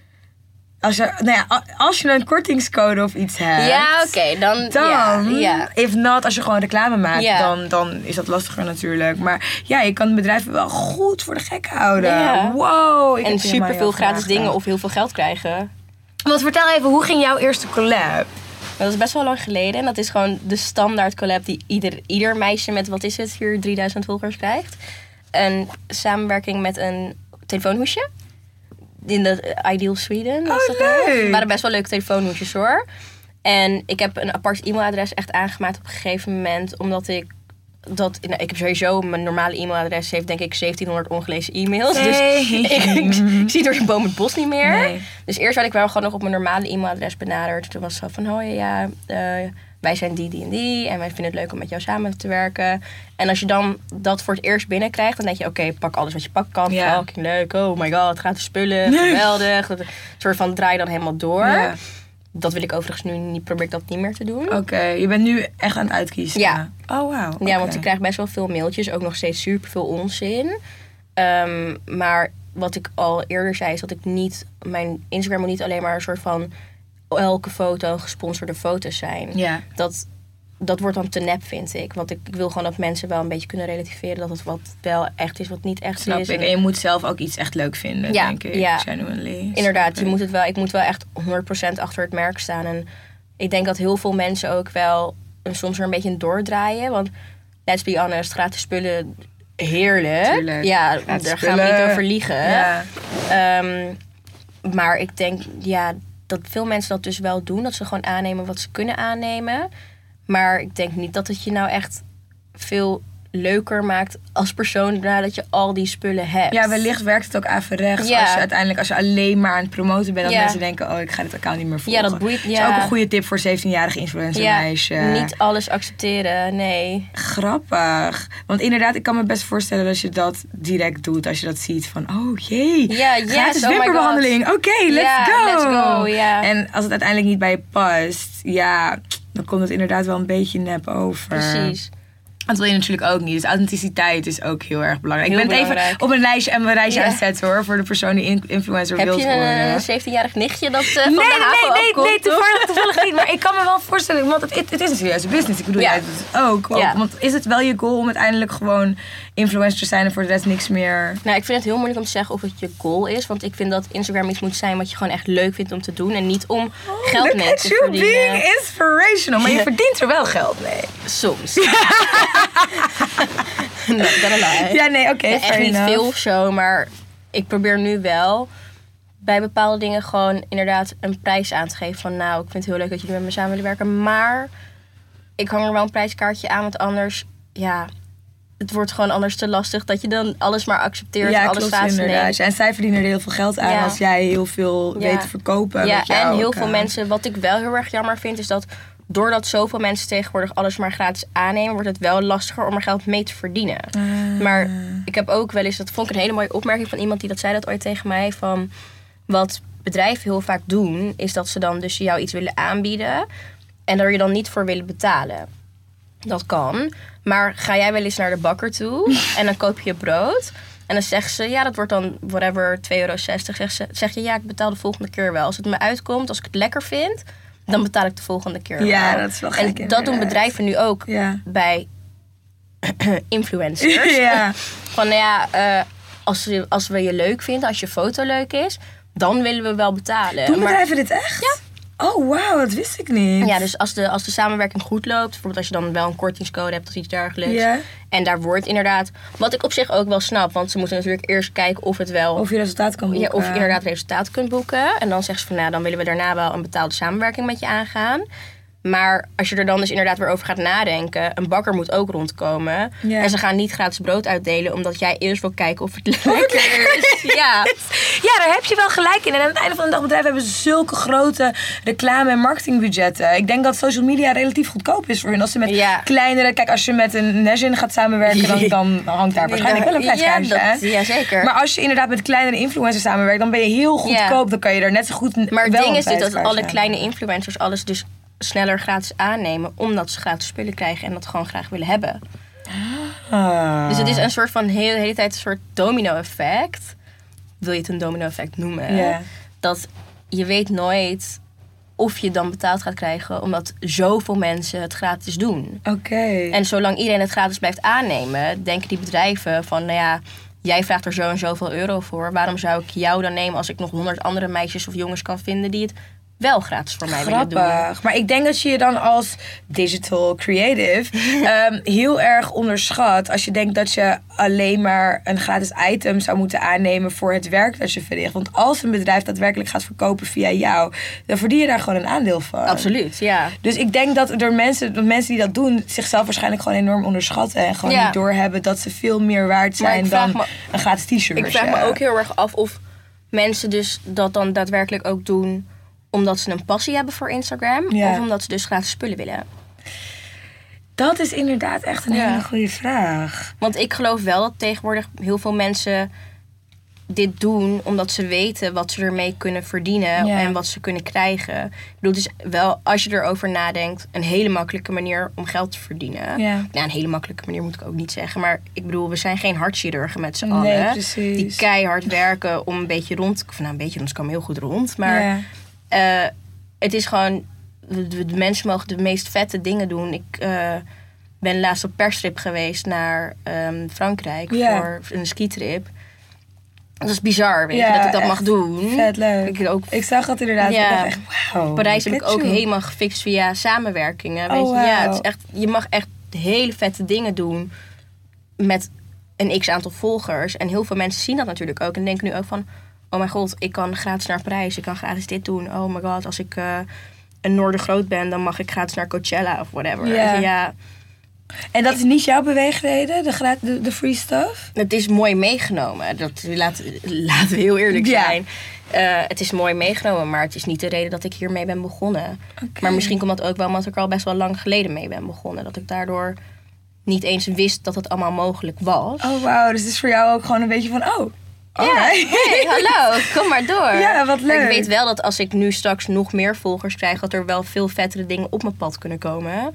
Als je, nou ja, a- als je een kortingscode of iets hebt. Ja, oké. dan, Dan, ja, ja. if not, als je gewoon reclame maakt, Ja. dan, dan is dat lastiger natuurlijk. Maar ja, je kan bedrijven wel goed voor de gek houden. Ja. Wow. Ik En heb hier helemaal superveel niet over gratis dingen nagedacht. of heel veel geld krijgen. Want vertel even, hoe ging jouw eerste collab? Dat is best wel lang geleden. En dat is gewoon de standaard collab die ieder, ieder meisje met, wat is het, hier drieduizend volgers krijgt. Een samenwerking met een telefoonhoesje. In de Ideal Sweden. was Oh, dat nog. leuk. Het waren best wel leuke telefoonhoesjes hoor. En ik heb een apart e-mailadres echt aangemaakt op een gegeven moment. Omdat ik dat... Nou, ik heb sowieso... Mijn normale e-mailadres heeft denk ik zeventienhonderd ongelezen e-mails. Dus Nee. ik, ik zie door de boom het bos niet meer. Nee. Dus eerst werd ik wel gewoon nog op mijn normale e-mailadres benaderd. Toen was het zo van, oh ja, uh, wij zijn die, die en die. En wij vinden het leuk om met jou samen te werken. En als je dan dat voor het eerst binnenkrijgt, dan denk je, oké, okay, pak alles wat je pakken kan. Ja. Fucking leuk, oh my god, gratis spullen, geweldig. Dat, een soort van draai dan helemaal door. Ja. Dat wil ik overigens nu niet, probeer ik dat niet meer te doen. Oké, je bent nu echt aan het uitkiezen. Ja. Oh, wauw. Ja, oké. want ik krijg best wel veel mailtjes. Ook nog steeds super veel onzin. Um, maar wat ik al eerder zei, is dat ik niet... Mijn Instagram moet niet alleen maar een soort van... elke foto een gesponsorde foto's zijn. Ja. Dat, dat wordt dan te nep, vind ik. Want ik, ik wil gewoon dat mensen wel een beetje kunnen relativeren... dat het wat wel echt is, wat niet echt Snap is. ik. En je moet zelf ook iets echt leuk vinden, Ja, denk ik. ja. Genuinely. Inderdaad, Snap je ik. moet het wel, ik moet wel echt honderd procent achter het merk staan. En ik denk dat heel veel mensen ook wel soms er een beetje in doordraaien. Want let's be honest, gratis spullen, heerlijk. Tuurlijk. Ja, Gratis daar gaan we spullen. niet over liegen. Ja. Um, maar ik denk, ja, dat veel mensen dat dus wel doen. Dat ze gewoon aannemen wat ze kunnen aannemen. Maar ik denk niet dat het je nou echt veel leuker maakt als persoon nadat je al die spullen hebt. Ja, wellicht werkt het ook averechts. Ja. Als je uiteindelijk als je alleen maar aan het promoten bent, dat Ja. mensen denken, oh, ik ga dit account niet meer volgen. Ja, dat boeit. Dat is Ja. ook een goede tip voor zeventienjarige influencermeisje. Ja, niet alles accepteren, nee. Grappig. Want inderdaad, ik kan me best voorstellen dat je dat direct doet. Als je dat ziet van, oh jee, Ja, yes, gratis oh my wimperbehandeling. Oké, let's Ja, go. let's go, ja. En als het uiteindelijk niet bij je past, ja, dan komt het inderdaad wel een beetje nep over. Precies. Dat wil je natuurlijk ook niet. Dus authenticiteit is ook heel erg belangrijk. Heel ik ben het even belangrijk. op een lijstje en mijn lijstje Ja. aan het zetten hoor. Voor de persoon die in- influencer Heb wilt je worden. een zeventienjarig nichtje dat uh, van Nee, de nee, HAVO nee, nee, afkomt? nee, toevallig, toevallig niet. Maar ik kan me wel voorstellen, want het, het, het is een serieuze business. Ik bedoel, Ja. jij doet het ook, ook. Ja. Want is het wel je goal om uiteindelijk gewoon influencer te zijn en voor de rest niks meer? Nou, ik vind het heel moeilijk om te zeggen of het je goal is. Want ik vind dat Instagram iets moet zijn wat je gewoon echt leuk vindt om te doen. En niet om geld Look mee at te you verdienen. being inspirational. Maar je verdient er wel geld mee. Soms. No, gotta lie. Ja, nee, oké, Echt fair niet enough. veel of zo, maar ik probeer nu wel bij bepaalde dingen gewoon inderdaad een prijs aan te geven. Van nou, ik vind het heel leuk dat jullie met me samen willen werken. Maar ik hang er wel een prijskaartje aan, want anders, ja, het wordt gewoon anders te lastig dat je dan alles maar accepteert Ja, en alles klopt vastneemt. inderdaad. En zij verdienen er heel veel geld aan Ja. als jij heel veel Ja. weet te verkopen. Ja, met jouw en heel account. veel mensen, wat ik wel heel erg jammer vind, is dat doordat zoveel mensen tegenwoordig alles maar gratis aannemen, wordt het wel lastiger om er geld mee te verdienen. Ah. Maar ik heb ook wel eens, dat vond ik een hele mooie opmerking van iemand die dat zei dat ooit tegen mij, van wat bedrijven heel vaak doen, is dat ze dan dus jou iets willen aanbieden en daar je dan niet voor willen betalen. Dat kan. Maar ga jij wel eens naar de bakker toe en dan koop je brood. En dan zeggen ze, ja, dat wordt dan whatever, twee euro zestig. Zeg, ze, zeg je, ja, ik betaal de volgende keer wel. Als het me uitkomt, als ik het lekker vind, dan betaal ik de volgende keer Ja, wel. dat is wel gek En dat inderdaad. doen bedrijven nu ook Ja. bij influencers. Ja. Van, nou ja, uh, als, we, als we je leuk vinden, als je foto leuk is, dan willen we wel betalen. Doen Maar- bedrijven dit echt? Ja. Oh, wauw, dat wist ik niet. Ja, dus als de, als de samenwerking goed loopt, bijvoorbeeld als je dan wel een kortingscode hebt of iets dergelijks. Ja. En daar wordt inderdaad, wat ik op zich ook wel snap, want ze moeten natuurlijk eerst kijken of het wel, Of je resultaat kan boeken. ja, of je inderdaad resultaat kunt boeken. En dan zeggen ze van, nou, dan willen we daarna wel een betaalde samenwerking met je aangaan. Maar als je er dan dus inderdaad weer over gaat nadenken, een bakker moet ook rondkomen. Ja. En ze gaan niet gratis brood uitdelen, omdat jij eerst wil kijken of het lekker is. Ja. Ja, daar heb je wel gelijk in. En aan het einde van de dag, bedrijven hebben zulke grote reclame- en marketingbudgetten. Ik denk dat social media relatief goedkoop is voor hun. Als ze met Ja. kleinere... Kijk, als je met een Nezin gaat samenwerken, dan, dan hangt daar waarschijnlijk wel een prijskaartje. Ja, hè? dat, ja, zeker. Maar als je inderdaad met kleinere influencers samenwerkt, dan ben je heel goedkoop. Dan kan je er net zo goed Maar het wel ding een is dus dat prijskaartje alle aan. kleine influencers alles dus sneller gratis aannemen, omdat ze gratis spullen krijgen en dat gewoon graag willen hebben. Ah. Dus het is een soort van heel, de hele tijd een soort domino-effect. Wil je het een domino-effect noemen? Ja. Dat je weet nooit of je dan betaald gaat krijgen, omdat zoveel mensen het gratis doen. Oké. En zolang iedereen het gratis blijft aannemen, denken die bedrijven van, nou ja, jij vraagt er zo en zoveel euro voor. Waarom zou ik jou dan nemen als ik nog honderd andere meisjes of jongens kan vinden die het wel gratis voor mij willen doen? Grappig. Maar ik denk dat je je dan als digital creative um, heel erg onderschat als je denkt dat je alleen maar een gratis item zou moeten aannemen voor het werk dat je verricht. Want als een bedrijf daadwerkelijk gaat verkopen via jou, dan verdien je daar gewoon een aandeel van. Absoluut, ja. Dus ik denk dat er mensen, de mensen die dat doen, zichzelf waarschijnlijk gewoon enorm onderschatten. En gewoon Ja. niet doorhebben dat ze veel meer waard Maar ik zijn vraag dan me- een gratis t-shirt. Ik vraag me ook heel erg af of mensen dus dat dan daadwerkelijk ook doen omdat ze een passie hebben voor Instagram. Ja. Of omdat ze dus gratis spullen willen. Dat is inderdaad echt een Ja. hele goede vraag. Want ik geloof wel dat tegenwoordig heel veel mensen dit doen omdat ze weten wat ze ermee kunnen verdienen Ja. en wat ze kunnen krijgen. Ik bedoel, het is wel, als je erover nadenkt, een hele makkelijke manier om geld te verdienen. Ja. Nou, een hele makkelijke manier moet ik ook niet zeggen. Maar ik bedoel, we zijn geen hartchirurgen met z'n Nee, allen. precies. Die keihard werken om een beetje rond te... Of nou, een beetje rond, ze komen heel goed rond. Maar Ja. eh, het is gewoon... De, de- de mensen mogen de meest vette dingen doen. Ik eh, ben laatst op perstrip geweest naar ehm, Frankrijk Ja. voor een skitrip. Dat is bizar, weet Ja, je, dat ik dat echt mag doen. Vet leuk. Ik ook Ik zag dat inderdaad. Ja. Ik dacht echt, wauw. Parijs heb ik look at ook you. helemaal gefixt via samenwerkingen. Weet Oh, je? Ja, wauw. het is echt, je mag echt hele vette dingen doen met een x-aantal volgers. En heel veel mensen zien dat natuurlijk ook en denken nu ook van... oh mijn god, ik kan gratis naar Parijs. Ik kan gratis dit doen. Oh my god, als ik uh, een Noordergroot ben, dan mag ik gratis naar Coachella of whatever. Ja. ja. En dat is niet jouw beweegreden, de, gra- de, de free stuff? Het is mooi meegenomen. Dat, laat, laten we heel eerlijk Ja. zijn. Uh, het is mooi meegenomen, maar het is niet de reden dat ik hiermee ben begonnen. Okay. Maar misschien komt dat ook wel omdat ik er al best wel lang geleden mee ben begonnen. Dat ik daardoor niet eens wist dat het allemaal mogelijk was. Oh wauw, dus het is voor jou ook gewoon een beetje van, oh, Ja, alright. hey, hallo, kom maar door. Ja, wat leuk. Ik weet wel dat als ik nu straks nog meer volgers krijg, dat er wel veel vettere dingen op mijn pad kunnen komen.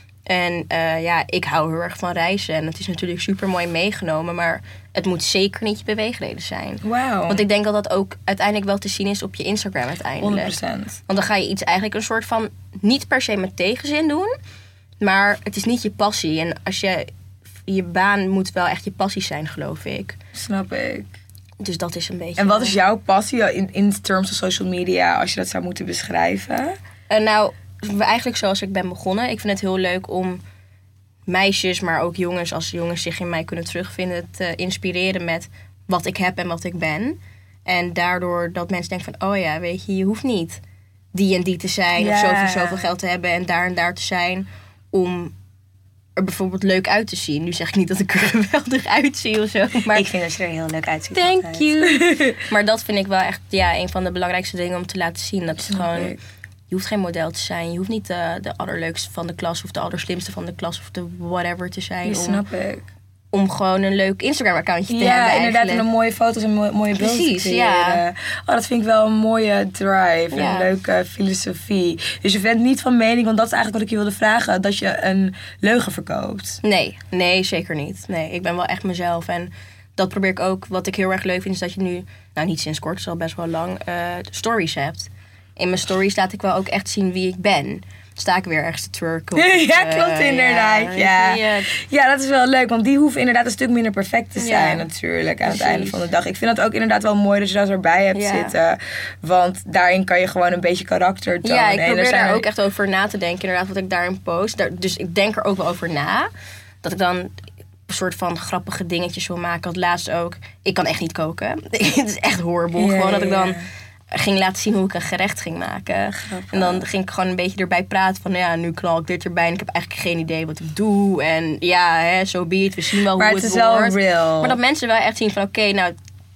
En uh, ja, ik hou heel erg van reizen. En het is natuurlijk super mooi meegenomen, maar het moet zeker niet je beweegreden zijn. Wauw. Want ik denk dat dat ook uiteindelijk wel te zien is op je Instagram uiteindelijk. honderd procent. Want dan ga je iets eigenlijk een soort van, niet per se met tegenzin doen, maar het is niet je passie. En als je, je baan moet wel echt je passie zijn, geloof ik. Snap ik. Dus dat is een beetje... En wat is jouw passie in, in terms of social media, als je dat zou moeten beschrijven? Uh, nou, eigenlijk zoals ik ben begonnen. Ik vind het heel leuk om meisjes, maar ook jongens, als jongens zich in mij kunnen terugvinden, te inspireren met wat ik heb en wat ik ben. En daardoor dat mensen denken van, oh ja, weet je, je hoeft niet die en die te zijn, Ja. of zoveel, zoveel geld te hebben en daar en daar te zijn om er bijvoorbeeld leuk uit te zien. Nu zeg ik niet dat ik er geweldig uitzie of zo, maar Ik vind dat je er heel leuk uitziet. thank altijd. you. Maar dat vind ik wel echt ja, een van de belangrijkste dingen om te laten zien. Dat is Snap gewoon, ik. je hoeft geen model te zijn. Je hoeft niet de, de allerleukste van de klas of de allerslimste van de klas of de whatever te zijn. Ja, Om, snap ik. om gewoon een leuk Instagram-accountje te Ja, hebben inderdaad. En eigenlijk. een mooie foto's en mooie, mooie beelden Precies, te creëren. ja. Oh, dat vind ik wel een mooie drive. En Ja. een leuke filosofie. Dus je bent niet van mening, want dat is eigenlijk wat ik je wilde vragen, dat je een leugen verkoopt. Nee, nee, zeker niet. Nee, ik ben wel echt mezelf. En dat probeer ik ook. Wat ik heel erg leuk vind is dat je nu, nou niet sinds kort, het is al best wel lang, uh, stories hebt. In mijn stories laat ik wel ook echt zien wie ik ben. Sta ik weer ergens te twerken. of, Ja, uh, klopt inderdaad. Ja. Ja. Ja, dat is wel leuk, want die hoeven inderdaad een stuk minder perfect te zijn Ja. natuurlijk aan het Precies. einde van de dag. Ik vind het ook inderdaad wel mooi dat je dat erbij hebt Ja. zitten, want daarin kan je gewoon een beetje karakter tonen. Ja, ik En er probeer zijn daar er- ook echt over na te denken. Inderdaad, wat ik daarin post. Daar, dus ik denk er ook wel over na. Dat ik dan een soort van grappige dingetjes wil maken. Want laatst ook, ik kan echt niet koken. Het is echt horrible. Ja, gewoon dat ik dan ja. ging laten zien hoe ik een gerecht ging maken. Grappig. En dan ging ik gewoon een beetje erbij praten van, nou ja, nu knal ik dit erbij en ik heb eigenlijk geen idee wat ik doe. En ja, hè, so be it, we zien wel Maar hoe het het, is wel wordt. real. Maar dat mensen wel echt zien van, oké, nou,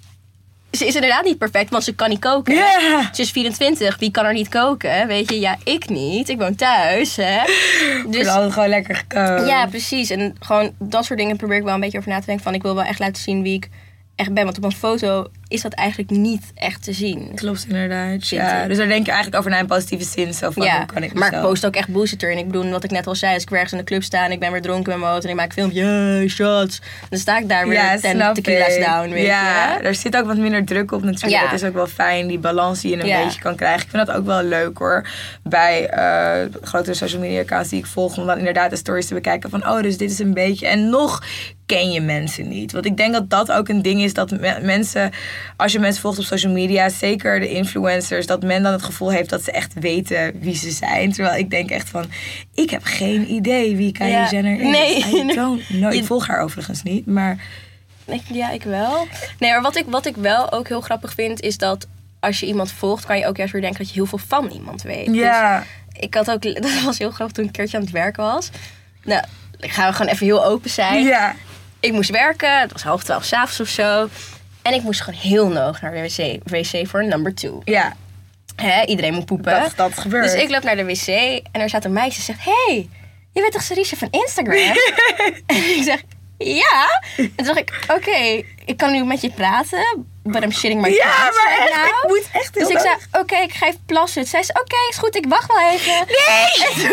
ze is inderdaad niet perfect, want ze kan niet koken. Ja. Ze is vierentwintig, wie kan er niet koken? Weet je, ja, ik niet. Ik woon thuis, hè. Ik Dus heb altijd gewoon lekker gekookt. ja, precies. En gewoon dat soort dingen probeer ik wel een beetje over na te denken. Van, ik wil wel echt laten zien wie ik echt ben. Want op een foto is dat eigenlijk niet echt te zien. Klopt inderdaad. Vind Ja. ik. Dus daar denk je eigenlijk over na in positieve zin. Zo van, Ja, hoe kan ik maar ik mezelf- post ook echt bullshit erin. Ik bedoel, wat ik net al zei, als ik weer ergens in de club sta en ik ben weer dronken met mijn auto en ik maak een filmpje, yeah, shots. Dan sta ik daar weer Ja, ten snap tequila's ik. down, weet ja, je. er zit ook wat minder druk op natuurlijk. Ja. Het is ook wel fijn, die balans die je een Ja. beetje kan krijgen. Ik vind dat ook wel leuk hoor. Bij eh, grotere social media accounts die ik volg. Om dan inderdaad de stories te bekijken van, oh, dus dit is een beetje. En nog ken je mensen niet. Want ik denk dat dat ook een ding is dat me- mensen, als je mensen volgt op social media, zeker de influencers, dat men dan het gevoel heeft dat ze echt weten wie ze zijn. Terwijl ik denk echt van, ik heb geen idee wie Kylie Ja. Jenner is. Nee. I don't know. Ik Je- volg haar overigens niet, maar Ik, ja, ik wel. Nee, maar wat ik, wat ik wel ook heel grappig vind, is dat als je iemand volgt, kan je ook juist weer denken dat je heel veel van iemand weet. ja. Dus ik had ook, dat was heel grappig toen ik een keertje aan het werken was. Nou, ik ga gewoon even heel open zijn. Ja. Ik moest werken, het was half twaalf 's avonds of zo. En ik moest gewoon heel nodig naar de wc, wc voor number two. Ja, Hè, iedereen moet poepen. dat, dat gebeurt. Dus ik loop naar de wc en er staat een meisje en zegt, hey, je bent toch Sarisha van Instagram? En ik zeg, ja. En toen dacht ik, oké, ik kan nu met je praten, but I'm shitting my Ja, pants maar right echt, now. ik moet echt heel Dus ik zei, nodig. oké, ik ga even plassen. Zij zei, oké, is goed, ik wacht wel even. Nee!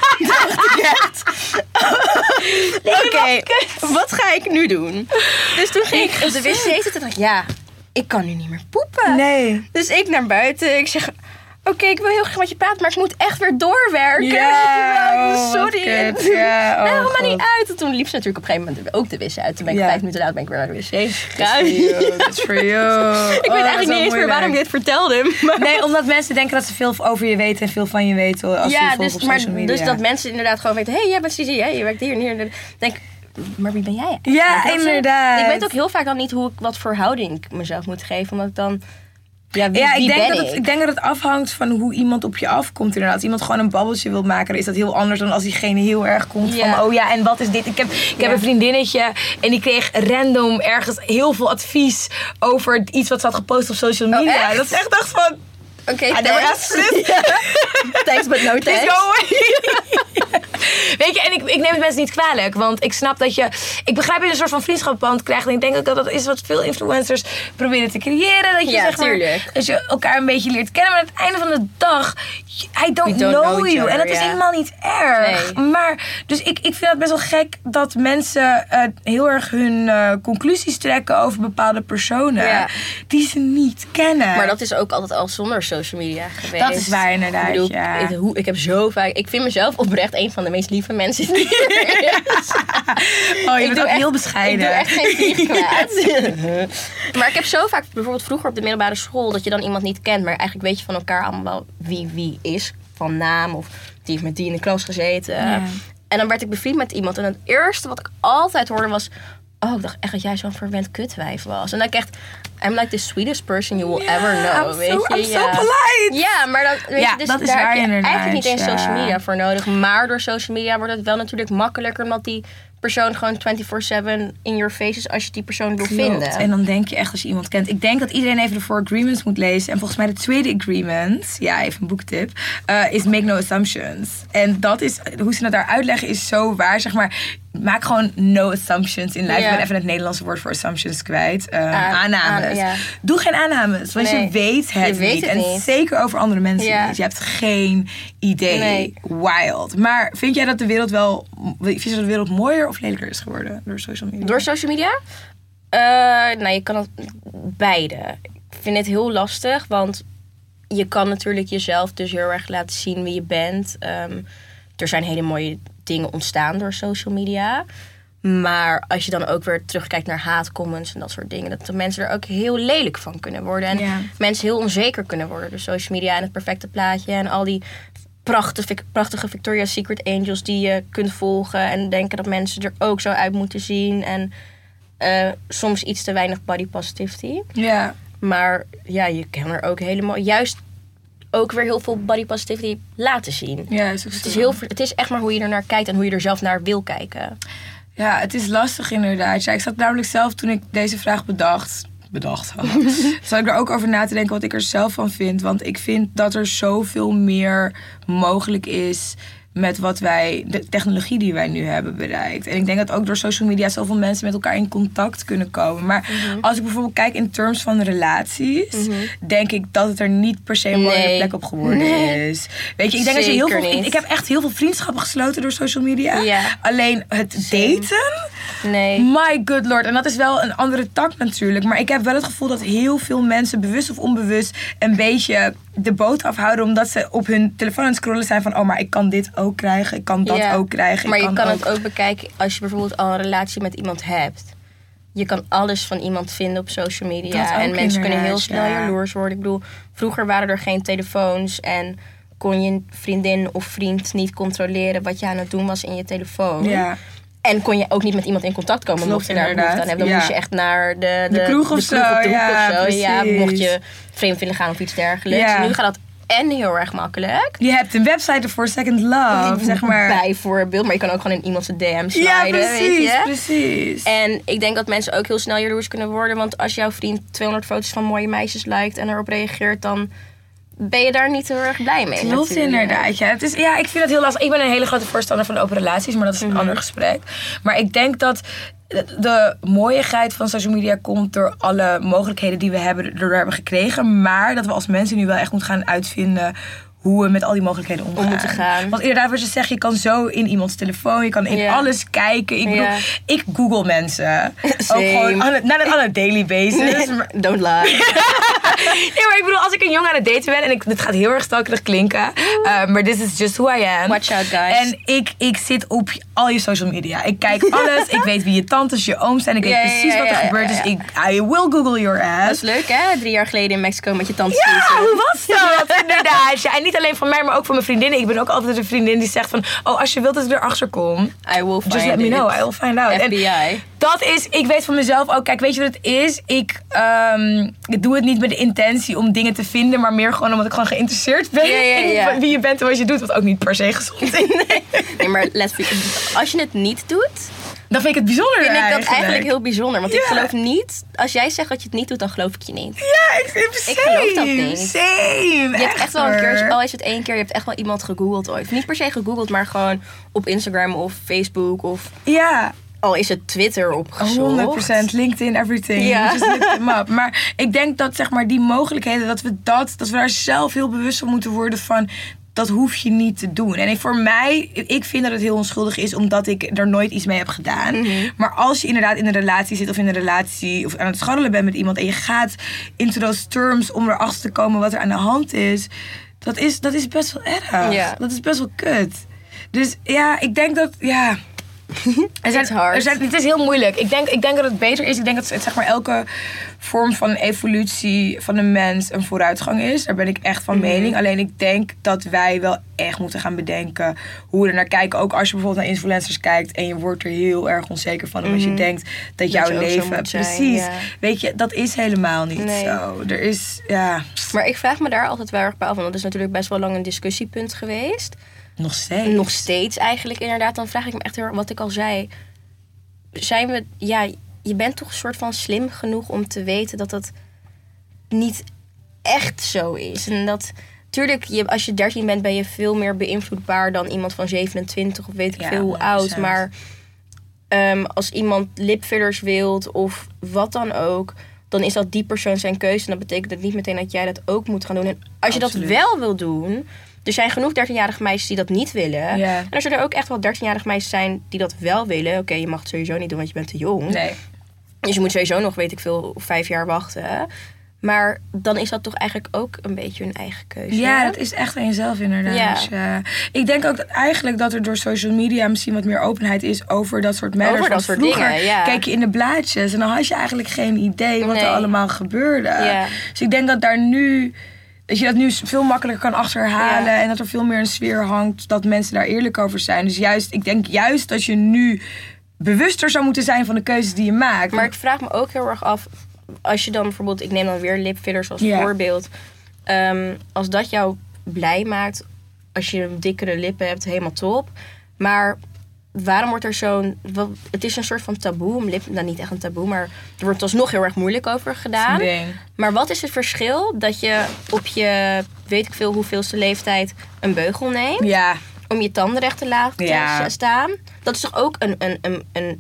Oké, wat ga ik nu doen? Dus toen ging ik op de wc zitten en dacht ik, ja, ik kan nu niet meer poepen. Nee. Dus ik naar buiten. Ik zeg, oké, ik wil heel graag met je praten, maar ik moet echt weer doorwerken. Ja, Weet je wel, oh, wat sorry. kut. En- Ja, oh, nee, helemaal God. niet uit. En toen liep ze natuurlijk op een gegeven moment ook de wc uit. Toen ben ik Ja. vijf minuten later ben ik weer naar de wc gegaan. For you, that's for you. Ik weet eigenlijk niet eens meer waarom ik dit vertelde. Maar Nee, omdat mensen denken dat ze veel over je weten en veel van je weten als je je ja, volgt dus, op maar, social media. dus dat mensen inderdaad gewoon weten, hé, hey, jij bent Cici, jij je werkt hier en hier. En dan denk ik, maar wie ben jij? Ja, Weet je wel zo? inderdaad. Ik weet ook heel vaak dan niet hoe ik wat verhouding ik mezelf moet geven. Omdat ik dan Ja, wie, ja, ik wie denk, ben dat ik? het, ik denk dat het afhangt van hoe iemand op je afkomt inderdaad. Als iemand gewoon een babbeltje wil maken, dan is dat heel anders dan als diegene heel erg komt Ja. van... oh ja, en wat is dit? Ik heb, ik heb Ja. een vriendinnetje en die kreeg random ergens heel veel advies over iets wat ze had gepost op social media. echt? Dat is echt dacht van... Oké, I never asked this. Thanks, but no Please thanks. go away. Weet je, en ik, ik neem het mensen niet kwalijk. Want ik snap dat je... Ik begrijp dat je een soort van vriendschapband krijgt. En ik denk ook dat dat is wat veel influencers proberen te creëren. Dat je, Ja, zeg maar, tuurlijk. dat je elkaar een beetje leert kennen. Maar aan het einde van de dag... I don't, We don't know, know each you. other, En dat is ja. helemaal niet erg. Nee. Maar, dus ik, ik vind het best wel gek dat mensen uh, heel erg hun uh, conclusies trekken over bepaalde personen. Ja. Die ze niet kennen. Maar dat is ook altijd al zonder social media geweest. Dat is waar, inderdaad, Ik bedoel, ja. ik, hoe, ik heb zo vaak... Ik vind mezelf oprecht een van de meest lieve mensen die er is. Oh, je Ik bent doe ook echt- heel bescheiden. Ik doe echt geen vlieg kwaad. Maar ik heb zo vaak, bijvoorbeeld vroeger op de middelbare school, dat je dan iemand niet kent, maar eigenlijk weet je van elkaar allemaal wel wie wie is. Van naam of die heeft met die in de klas gezeten. Ja. En dan werd ik bevriend met iemand. En het eerste wat ik altijd hoorde was... Oh, ik dacht echt dat jij zo'n verwend kutwijf was. En dan ik echt... I'm like the sweetest person you will Ja, ever know. I'm weet so- je? I'm so ja. polite. Ja, maar dat, weet Ja, je, dus dat is daar waar heb je inderdaad, eigenlijk niet eens ja. social media voor nodig. Maar door social media wordt het wel natuurlijk makkelijker. Omdat die persoon gewoon vierentwintig zeven in your face is als je die persoon wil Klopt. vinden. En dan denk je echt als je iemand kent. Ik denk dat iedereen even de four agreements moet lezen. En volgens mij de tweede agreement, ja, even een boektip, uh, is make no assumptions. En dat is, hoe ze het daar uitleggen, is zo waar. Zeg maar, maak gewoon no assumptions in life. Ja. Ik ben even het Nederlandse woord voor assumptions kwijt. Uh, Aan- aannames. aan- ja. Doe geen aannames, want Nee. je weet het Je weet niet. het en niet. zeker over andere mensen Ja. niet. Je hebt geen idee. Nee. Wild. Maar vind jij dat de wereld wel, vind je dat de wereld mooier of lelijker is geworden door social media? Door social media? Uh, nou, je kan het beide. Ik vind het heel lastig, want je kan natuurlijk jezelf dus heel erg laten zien wie je bent. Um, er zijn hele mooie dingen ontstaan door social media. Maar als je dan ook weer terugkijkt naar haatcomments en dat soort dingen, dat de mensen er ook heel lelijk van kunnen worden. En Ja. mensen heel onzeker kunnen worden door social media en het perfecte plaatje en al die prachtige, prachtige Victoria's Secret Angels die je kunt volgen en denken dat mensen er ook zo uit moeten zien. En uh, soms iets te weinig body positivity. Ja. Maar ja, je kan er ook helemaal juist ook weer heel veel body positivity laten zien. Ja, is ook Het zo. is, heel, het is echt maar hoe je er naar kijkt en hoe je er zelf naar wil kijken. Ja, het is lastig inderdaad. Ja, ik zat namelijk zelf toen ik deze vraag bedacht... Bedacht had. zat ik er ook over na te denken wat ik er zelf van vind. Want ik vind dat er zoveel meer mogelijk is met wat wij, de technologie die wij nu hebben bereikt. En ik denk dat ook door social media zoveel mensen met elkaar in contact kunnen komen. Maar Mhm. als ik bijvoorbeeld kijk in terms van relaties, Mhm. denk ik dat het er niet per se een mooie Nee. plek op geworden Nee. is. Weet je, ik denk dat je heel Zeker veel. Ik, niet. ik heb echt heel veel vriendschappen gesloten door social media. Ja. Alleen het daten. Nee. My good lord. En dat is wel een andere tak natuurlijk. Maar ik heb wel het gevoel dat heel veel mensen, bewust of onbewust, een beetje de boot afhouden. Omdat ze op hun telefoon aan het scrollen zijn van, oh, maar ik kan dit ook krijgen. Ik kan dat Ja. ook krijgen. Maar ik je kan ook... het ook bekijken als je bijvoorbeeld al een relatie met iemand hebt. Je kan alles van iemand vinden op social Dat media. ook En mensen kunnen heel inderdaad, snel ja. jaloers worden. Ik bedoel, vroeger waren er geen telefoons en kon je vriendin of vriend niet controleren wat je aan het doen was in je telefoon. Ja. En kon je ook niet met iemand in contact komen, Klopt, mocht je daar behoefte aan inderdaad. hebben. Dan Ja. moest je echt naar de, de, De kroeg of zo, op de hoek ja, of zo. Ja, precies. mocht je vreemd willen gaan of iets dergelijks. Ja. Nu gaat dat en heel erg makkelijk. Je hebt een website ervoor, Second Love, zeg maar. Bijvoorbeeld, maar je kan ook gewoon in iemands D M sliden, Ja, weet precies, je. precies. En ik denk dat mensen ook heel snel jaloers kunnen worden. Want als jouw vriend tweehonderd foto's van mooie meisjes liked en erop reageert, dan ben je daar niet heel erg blij mee. Klopt natuurlijk. inderdaad. Ja. Het is, ja, ik vind het heel lastig. Ik ben een hele grote voorstander van de open relaties, maar dat is een Mhm. ander gesprek. Maar ik denk dat de, de mooiigheid van social media komt door alle mogelijkheden die we hebben, door hebben gekregen. Maar dat we als mensen nu wel echt moeten gaan uitvinden hoe we met al die mogelijkheden omgaan. Om moeten gaan. Want inderdaad, wat je zegt, je kan zo in iemands telefoon, je kan in Ja. alles kijken. Ik bedoel, Ja. ik google mensen. Ook Same. gewoon on a, not on a daily basis. maar- Don't lie. Nee, maar ik bedoel, als ik een jongen aan het daten ben, en ik, dit gaat heel erg stalkerig klinken, uh, maar this is just who I am. Watch out, guys. En ik, ik zit op al je social media. Ik kijk alles. Ik weet wie je tantes, je ooms zijn. Ik weet Ja, ja, precies ja, wat er ja, ja, gebeurt. ja. Dus ik, I will google your Dat ass. is leuk, hè? Drie jaar geleden in Mexico met je tante. Ja, Suze. hoe was dat? Inderdaad. Ja, en niet alleen van mij, maar ook van mijn vriendinnen. Ik ben ook altijd een vriendin die zegt van, oh, als je wilt dat ik erachter kom, I will find just let me it. know. I will find out. F En B I. dat is, ik weet van mezelf ook, kijk, weet je wat het is? Ik, um, ik doe het niet met de intentie intentie om dingen te vinden, maar meer gewoon omdat ik gewoon geïnteresseerd ben Ja, ja, ja. in wie je bent en wat je doet. Wat ook niet per se gezond is. Nee, nee maar let's als je het niet doet, Dan vind ik het bijzonder vind ik eigenlijk. dat eigenlijk heel bijzonder. Want ik Ja. geloof niet, als jij zegt dat je het niet doet, dan geloof ik je niet. Ja, ik, ik, Ik geloof dat niet. Same. Je hebt echt wel een hoor. keertje, al is het één keer, je hebt echt wel iemand gegoogeld ooit. Niet per se gegoogeld, maar gewoon op Instagram of Facebook of Ja. al is het Twitter opgezocht. honderd procent LinkedIn, everything. Ja. Just lift them up. Maar ik denk dat zeg maar die mogelijkheden, dat we dat, dat we daar zelf heel bewust van moeten worden van. Dat hoef je niet te doen. En voor mij, ik vind dat het heel onschuldig is, omdat ik er nooit iets mee heb gedaan. Mm-hmm. Maar als je inderdaad in een relatie zit of in een relatie of aan het scharrelen bent met iemand en je gaat into those terms om erachter te komen wat er aan de hand is, dat is, dat is best wel erg. Ja. Dat is best wel kut. Dus ja, ik denk dat, ja. Er zijn, It's hard. er zijn, het is heel moeilijk. Ik denk, ik denk dat het beter is. Ik denk dat het, zeg maar, elke vorm van evolutie van een mens een vooruitgang is. Daar ben ik echt van Mhm. mening. Alleen ik denk dat wij wel echt moeten gaan bedenken hoe we er naar kijken. Ook als je bijvoorbeeld naar influencers kijkt en je wordt er heel erg onzeker van. Omdat je denkt dat, jouw je ook zo leven... moet zijn, precies. ja. Weet je, dat is helemaal niet Nee. zo. Er is, ja... Maar ik vraag me daar altijd wel erg bij af, want dat is natuurlijk best wel lang een discussiepunt geweest. Nog steeds. Nog steeds eigenlijk inderdaad. Dan vraag ik me echt heel erg, wat ik al zei. Zijn we, ja, je bent toch een soort van slim genoeg om te weten dat dat niet echt zo is. En dat, tuurlijk, je, als je dertien bent ben je veel meer beïnvloedbaar dan iemand van zevenentwintig of weet ik Ja, veel hoe honderd oud. procent. Maar ehm, als iemand lipfillers wilt of wat dan ook, dan is dat die persoon zijn keuze. En dat betekent het niet meteen dat jij dat ook moet gaan doen. En als je Absoluut. dat wel wil doen, er zijn genoeg dertienjarige meisjes die dat niet willen. Ja. En er zullen ook echt wel dertienjarige meisjes zijn die dat wel willen. Oké, je mag het sowieso niet doen, want je bent te jong. Nee. Dus je moet sowieso nog, weet ik veel, vijf jaar wachten. Maar dan is dat toch eigenlijk ook een beetje hun eigen keuze. Ja, dat is echt aan jezelf inderdaad. Ja. Dus, ja. Ik denk ook dat eigenlijk dat er door social media misschien wat meer openheid is over dat soort matters. Over dat Want soort vroeger dingen, ja. keek je in de blaadjes en dan had je eigenlijk geen idee wat Nee. er allemaal gebeurde. Ja. Dus ik denk dat daar nu... Dat je dat nu veel makkelijker kan achterhalen. Ja. En dat er veel meer een sfeer hangt dat mensen daar eerlijk over zijn. Dus juist, ik denk juist dat je nu bewuster zou moeten zijn van de keuzes die je maakt. Maar ik vraag me ook heel erg af, als je dan bijvoorbeeld, ik neem dan weer lipfillers als Ja. voorbeeld. Ehm, als dat jou blij maakt, als je dikkere lippen hebt, helemaal top. Maar waarom wordt er zo'n... wel, het is een soort van taboe om lippen... Nou, niet echt een taboe, maar er wordt alsnog heel erg moeilijk over gedaan. ding. Maar wat is het verschil dat je op je, weet ik veel hoeveelste leeftijd, een beugel neemt... Ja, om je tanden recht te laten Ja. staan? Dat is toch ook een, een, een, een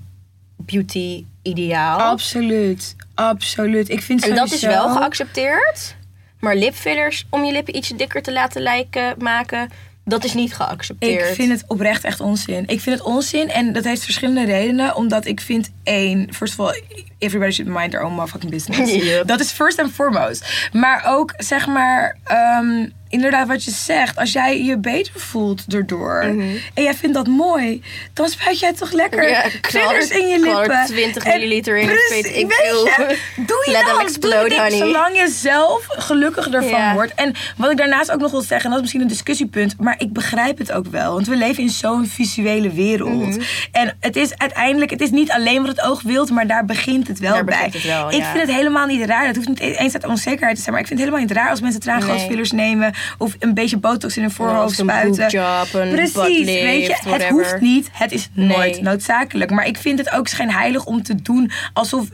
beauty-ideaal? absoluut. Absoluut. Ik vind En dat is sowieso- wel geaccepteerd. Maar lipfillers om je lippen iets dikker te laten lijken, maken, dat is niet geaccepteerd. Ik vind het oprecht echt onzin. Ik vind het onzin en dat heeft verschillende redenen. Omdat ik vind, één, first of all, everybody should mind their own motherfucking business. Yep. Dat is first and foremost. Maar ook, zeg maar, ehm, inderdaad wat je zegt. Als jij je beter voelt erdoor en jij vindt dat mooi, dan spuit jij toch lekker Ja, knal er- glitters in je knal er lippen. twintig En milliliter in, precies, weet ik weet veel. je, doe je Let dan, them doe explode, je ding, honey. zolang je zelf gelukkig ervan Ja. wordt. En wat ik daarnaast ook nog wil zeggen, en dat is misschien een discussiepunt, maar ik begrijp het ook wel. Want we leven in zo'n visuele wereld. Mhm. En het is uiteindelijk, het is niet alleen wat het oog wilt, maar daar begint het wel Daar bij. begint het wel, ik ja. vind het helemaal niet raar. Het hoeft niet eens uit onzekerheid te zijn, maar ik vind het helemaal niet raar als mensen traangasfillers nemen of een beetje botox in hun voorhoofd of een spuiten. boobjob, een Precies, buttlift, weet je, het whatever. hoeft niet. Het is nooit Nee. noodzakelijk. Maar ik vind het ook schijnheilig om te doen alsof...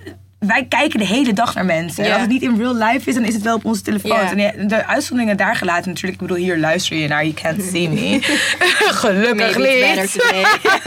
Wij kijken de hele dag naar mensen. En Ja. als het niet in real life is, dan is het wel op onze telefoon. Ja. En ja, de uitzonderingen daar gelaten natuurlijk. Ik bedoel, hier luister je naar, you can't see me. Gelukkig Maybe it's better niet. today.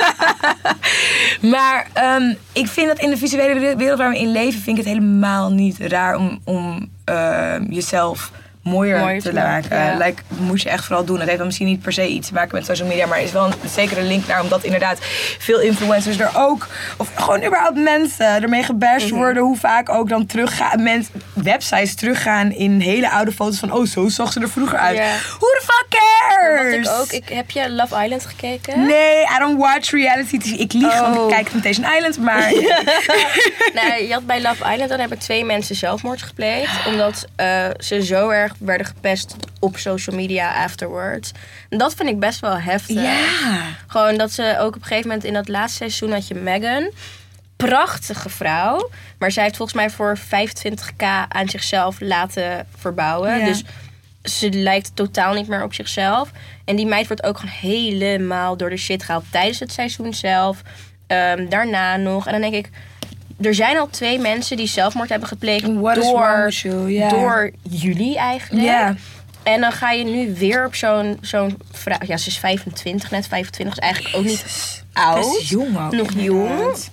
Maar um, ik vind dat in de visuele wereld waar we in leven, vind ik het helemaal niet raar om, om uh, jezelf mooier, Mooier te te maken. maken, ja. Like, moet je echt vooral doen. Dat heeft dan misschien niet per se iets te maken met social media, maar er is wel een zekere link naar, omdat inderdaad veel influencers er ook, of gewoon überhaupt mensen ermee gebashed Mhm. worden, hoe vaak ook dan teruggaan, mensen, websites teruggaan in hele oude foto's van, oh, zo zag ze er vroeger uit. Ja. Who the fuck cares? Wat ik ook, ik, heb je Love Island gekeken? Nee, I don't watch reality T V. Ik lieg, want Oh. ik kijk Temptation Island, maar... Nou, je had bij Love Island, dan hebben twee mensen zelfmoord gepleegd. Omdat uh, ze zo erg werden gepest op social media afterwards. En dat vind ik best wel heftig. Ja. Gewoon dat ze ook op een gegeven moment in dat laatste seizoen had je Megan. prachtige vrouw. Maar zij heeft volgens mij voor vijfentwintig k aan zichzelf laten verbouwen. Ja. Dus ze lijkt totaal niet meer op zichzelf. En die meid wordt ook gewoon helemaal door de shit gehaald tijdens het seizoen zelf. Um, daarna nog. En dan denk ik, er zijn al twee mensen die zelfmoord hebben gepleegd What is door, wrong with you? Yeah. door jullie eigenlijk. Ja. En dan ga je nu weer op zo'n, zo'n vrouw. Ja, ze is vijfentwintig, net vijfentwintig. Is eigenlijk ook niet oud. Best jong ook, nog jong. inderdaad.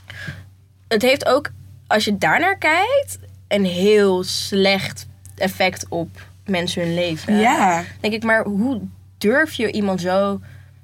Het heeft ook, als je daarnaar kijkt, een heel slecht effect op mensen hun leven. Ja. Denk ik, maar hoe durf je iemand zo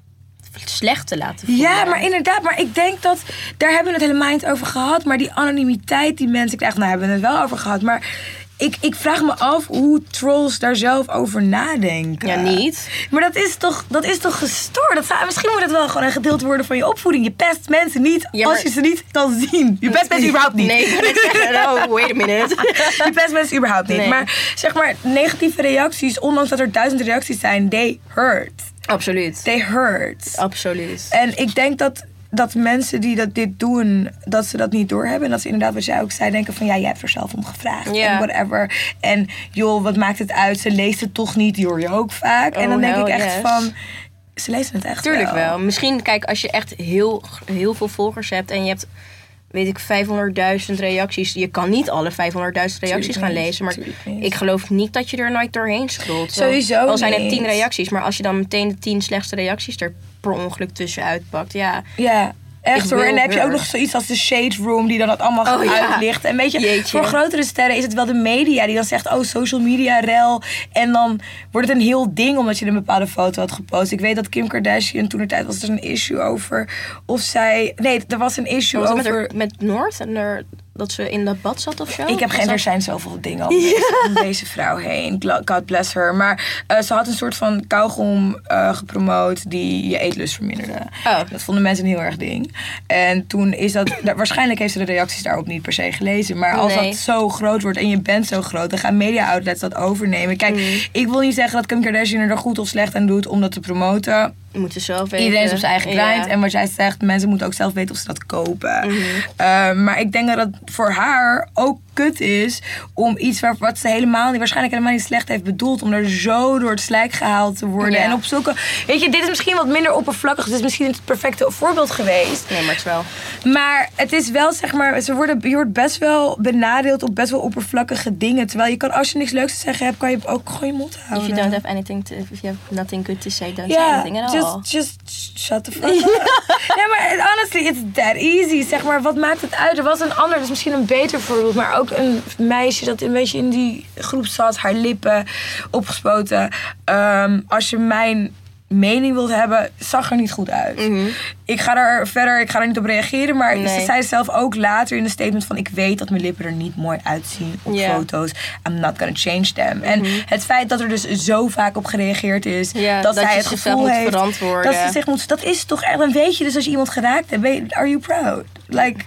slecht te laten voelen? Ja, maar inderdaad. Maar ik denk dat... Daar hebben we het helemaal niet over gehad. Maar die anonimiteit die mensen krijgen... Nou, hebben we het wel over gehad. Maar ik, ik vraag me af hoe trolls daar zelf over nadenken. Ja, niet. Maar dat is toch, dat is toch gestoord? Dat zou, misschien moet het wel gewoon een gedeelte worden van je opvoeding. Je pest mensen niet Ja, maar- als je ze niet kan zien. Je pest mensen überhaupt niet. Nee, ik ga net zeggen, oh, wait a minute. Je pest mensen überhaupt niet. Nee. Maar zeg maar, negatieve reacties, ondanks dat er duizend reacties zijn, they hurt. Absoluut. They hurt. Absoluut. En ik denk dat, dat mensen die dat dit doen, dat ze dat niet doorhebben. En dat ze inderdaad, wat jij ook zei, denken van... ja, jij hebt er zelf om gevraagd. Ja. En whatever. En joh, wat maakt het uit? Ze leest het toch niet, die hoor je ook vaak. en Oh, dan denk ik hell echt yes. van... Ze lezen het echt Tuurlijk wel. wel. Misschien, kijk, als je echt heel, heel veel volgers hebt en je hebt, weet ik, vijfhonderdduizend reacties. Je kan niet alle vijfhonderdduizend reacties Tuurlijk gaan niet, lezen. Maar tuurlijk niet. ik geloof niet dat je er nooit doorheen scrolt. Sowieso Al zijn het niet. tien reacties, maar als je dan meteen de tien slechtste reacties er per ongeluk tussen uitpakt. Ja, Ja, echt Ik hoor. En wil dan heb je ook her. nog zoiets als de Shade Room... die dan dat allemaal gaat Oh, ja. uitlichten. En weet je, Jeetje. voor grotere sterren is het wel de media... die dan zegt, oh, social media rel. En dan wordt het een heel ding... omdat je een bepaalde foto had gepost. Ik weet dat Kim Kardashian toen de tijd was er een issue over... of zij... Nee, er was een issue was het met, over... haar- met Noord en er, dat ze in dat bad zat of zo? Ik heb Was geen, er dat- zijn zoveel dingen om, deze, om deze vrouw heen. Gla- God bless her. Maar uh, ze had een soort van kauwgom uh, gepromoot die je eetlust verminderde. Oh. Dat vonden mensen een heel erg ding. En toen is dat... da- waarschijnlijk heeft ze de reacties daarop niet per se gelezen. Maar als Nee. dat zo groot wordt en je bent zo groot... dan gaan media-outlets dat overnemen. Kijk, ik wil niet zeggen dat Kim Kardashian er goed of slecht aan doet om dat te promoten. Je moet het zelf weten. Iedereen is op zijn eigen grind. Ja. En wat jij zegt, mensen moeten ook zelf weten of ze dat kopen. Mhm. Uh, maar ik denk dat het voor haar ook kut is om iets waar, wat ze helemaal niet, waarschijnlijk helemaal niet slecht heeft bedoeld, om er zo door het slijk gehaald te worden. Ja. En op zulke... Weet je, dit is misschien wat minder oppervlakkig. Dit is misschien het perfecte voorbeeld geweest. Nee, maar het is wel. Maar het is wel, zeg maar, ze worden, je wordt best wel benadeeld op best wel oppervlakkige dingen. Terwijl je kan, als je niks leuks te zeggen hebt, kan je ook gewoon je mond If houden. you don't have anything to, if you have nothing good to say, don't say Ja, anything at all. just, just shut the fuck up. Nee, maar honestly, it's that easy. Zeg maar, wat maakt het uit? Er was een ander, dat is misschien een beter voorbeeld, maar ook een meisje dat een beetje in die groep zat, haar lippen opgespoten. Um, als je mijn mening wilt hebben, zag er niet goed uit. Mhm. Ik ga daar verder, ik ga er niet op reageren, maar Nee. ze zei zelf ook later in een statement van, ik weet dat mijn lippen er niet mooi uitzien op Ja. foto's. I'm not gonna change them. En het feit dat er dus zo vaak op gereageerd is, Ja, dat, dat zij je het zichzelf gevoel moet heeft verantwoorden. dat ze zich moet, dat is toch echt, dan weet je dus als je iemand geraakt hebt, ben je- are you proud? Like,